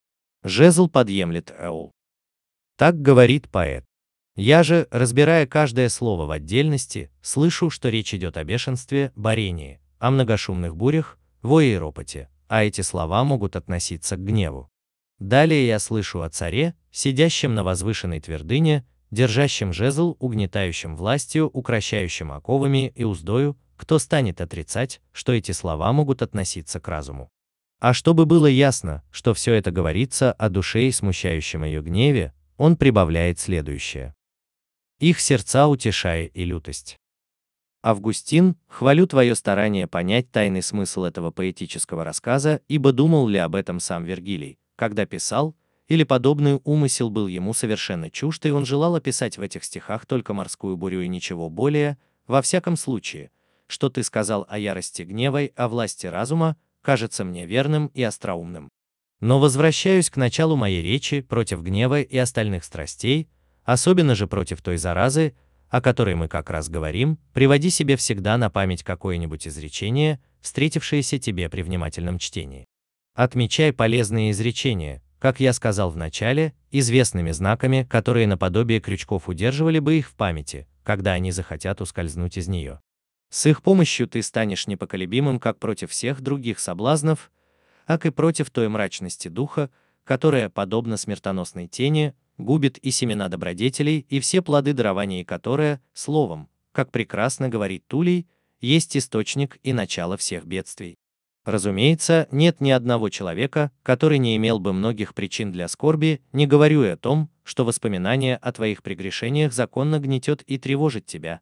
Жезл подъемлет Эол.
Так говорит поэт. Я же, разбирая каждое слово в отдельности, слышу, что речь идет о бешенстве, борении, о многошумных бурях, вое и ропоте, а эти слова могут относиться к гневу. Далее я слышу о царе, сидящем на возвышенной твердыне, держащем жезл, угнетающим властью, укрощающим оковами и уздою, кто станет отрицать, что эти слова могут относиться к разуму. А чтобы было ясно, что все это говорится о душе и смущающем ее гневе, он прибавляет следующее. Их сердца утешая и лютость.
Августин, хвалю твое старание понять тайный смысл этого поэтического рассказа, ибо думал ли об этом сам Вергилий, когда писал, или подобный умысел был ему совершенно чужд, и он желал описать в этих стихах только морскую бурю и ничего более, во всяком случае, что ты сказал о ярости гнева и о власти разума, кажется мне верным и остроумным.
Но возвращаюсь к началу моей речи против гнева и остальных страстей, особенно же против той заразы, о которой мы как раз говорим, приводи себе всегда на память какое-нибудь изречение, встретившееся тебе при внимательном чтении. Отмечай полезные изречения, как я сказал в начале, известными знаками, которые наподобие крючков удерживали бы их в памяти, когда они захотят ускользнуть из нее.
С их помощью ты станешь непоколебимым как против всех других соблазнов, так и против той мрачности духа, которая, подобно смертоносной тени, губит и семена добродетелей, и все плоды дарования, которая, словом, как прекрасно говорит Тулей, есть источник и начало всех бедствий. Разумеется, нет ни одного человека, который не имел бы многих причин для скорби, не говорю и о том, что воспоминание о твоих прегрешениях законно гнетет и тревожит тебя.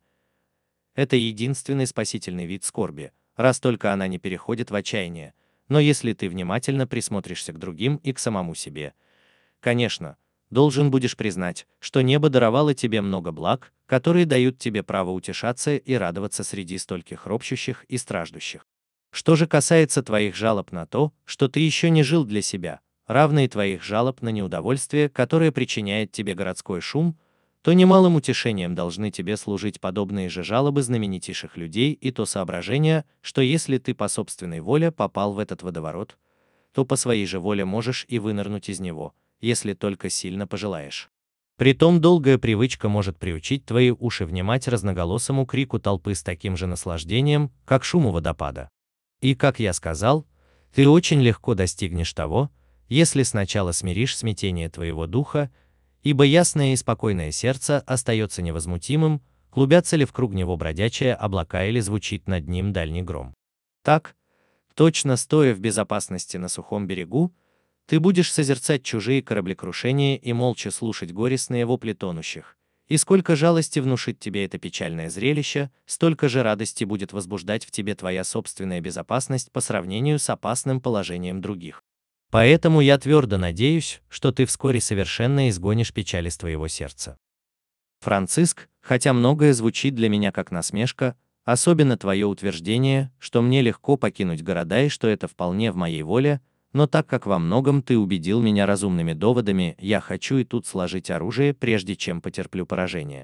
Это единственный спасительный вид скорби, раз только она не переходит в отчаяние. Но если ты внимательно присмотришься к другим и к самому себе, конечно, должен будешь признать, что небо даровало тебе много благ, которые дают тебе право утешаться и радоваться среди стольких ропщущих и страждущих. Что же касается твоих жалоб на то, что ты еще не жил для себя, равно и твоих жалоб на неудовольствие, которое причиняет тебе городской шум, то немалым утешением должны тебе служить подобные же жалобы знаменитейших людей и то соображение, что если ты по собственной воле попал в этот водоворот, то по своей же воле можешь и вынырнуть из него, если только сильно пожелаешь.
Притом долгая привычка может приучить твои уши внимать разноголосому крику толпы с таким же наслаждением, как шуму водопада. И, как я сказал, ты очень легко достигнешь того, если сначала смиришь смятение твоего духа, ибо ясное и спокойное сердце остается невозмутимым, клубятся ли в круг него бродячие облака или звучит над ним дальний гром.
Так, точно стоя в безопасности на сухом берегу, ты будешь созерцать чужие кораблекрушения и молча слушать горестные вопли тонущих. И сколько жалости внушит тебе это печальное зрелище, столько же радости будет возбуждать в тебе твоя собственная безопасность по сравнению с опасным положением других.
Поэтому я твердо надеюсь, что ты вскоре совершенно изгонишь печаль из твоего сердца.
Франциск, хотя многое звучит для меня как насмешка, особенно твое утверждение, что мне легко покинуть города и что это вполне в моей воле, но так как во многом ты убедил меня разумными доводами, я хочу и тут сложить оружие, прежде чем потерплю поражение.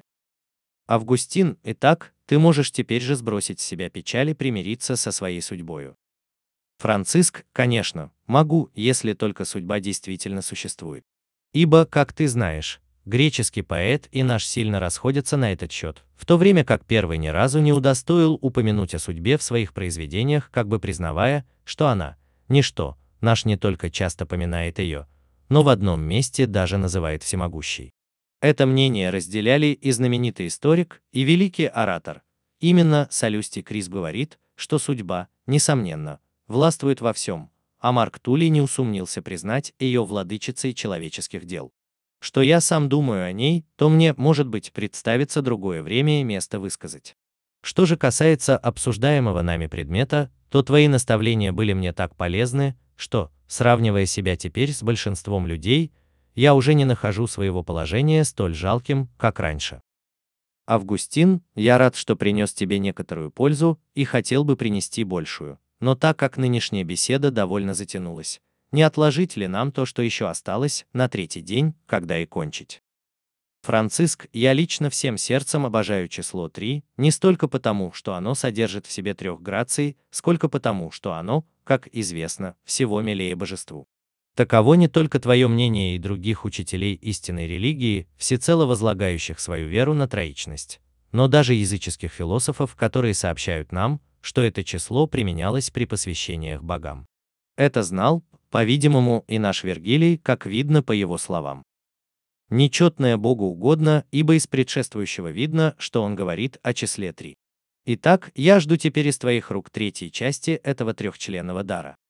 Августин, итак, ты можешь теперь же сбросить с себя печаль и примириться со своей судьбою. Франциск, конечно, могу, если только судьба действительно существует.
Ибо, как ты знаешь, греческий поэт и наш сильно расходятся на этот счет, в то время как первый ни разу не удостоил упомянуть о судьбе в своих произведениях, как бы признавая, что она – ничто, наш не только часто поминает ее, но в одном месте даже называет всемогущей.
Это мнение разделяли и знаменитый историк, и великий оратор. Именно Салюстий Крис говорит, что судьба, несомненно, властвует во всем, а Марк Тулей не усумнился признать ее владычицей человеческих дел. Что я сам думаю о ней, то мне, может быть, представится другое время и место высказать.
Что же касается обсуждаемого нами предмета, то твои наставления были мне так полезны, что, сравнивая себя теперь с большинством людей, я уже не нахожу своего положения столь жалким, как раньше.
Августин, я рад, что принес тебе некоторую пользу и хотел бы принести большую, но так как нынешняя беседа довольно затянулась, не отложить ли нам то, что еще осталось, на третий день, когда и кончить? Франциск, я лично всем сердцем обожаю число три, не столько потому, что оно содержит в себе трех граций, сколько потому, что оно, как известно, всего милее божеству.
Таково не только твое мнение и других учителей истинной религии, всецело возлагающих свою веру на троичность, но даже языческих философов, которые сообщают нам, что это число применялось при посвящениях богам.
Это знал, по-видимому, и наш Вергилий, как видно по его словам. Нечетное Богу угодно, ибо из предшествующего видно, что он говорит о числе три. Итак, я жду теперь из твоих рук третьей части этого трехчленного дара.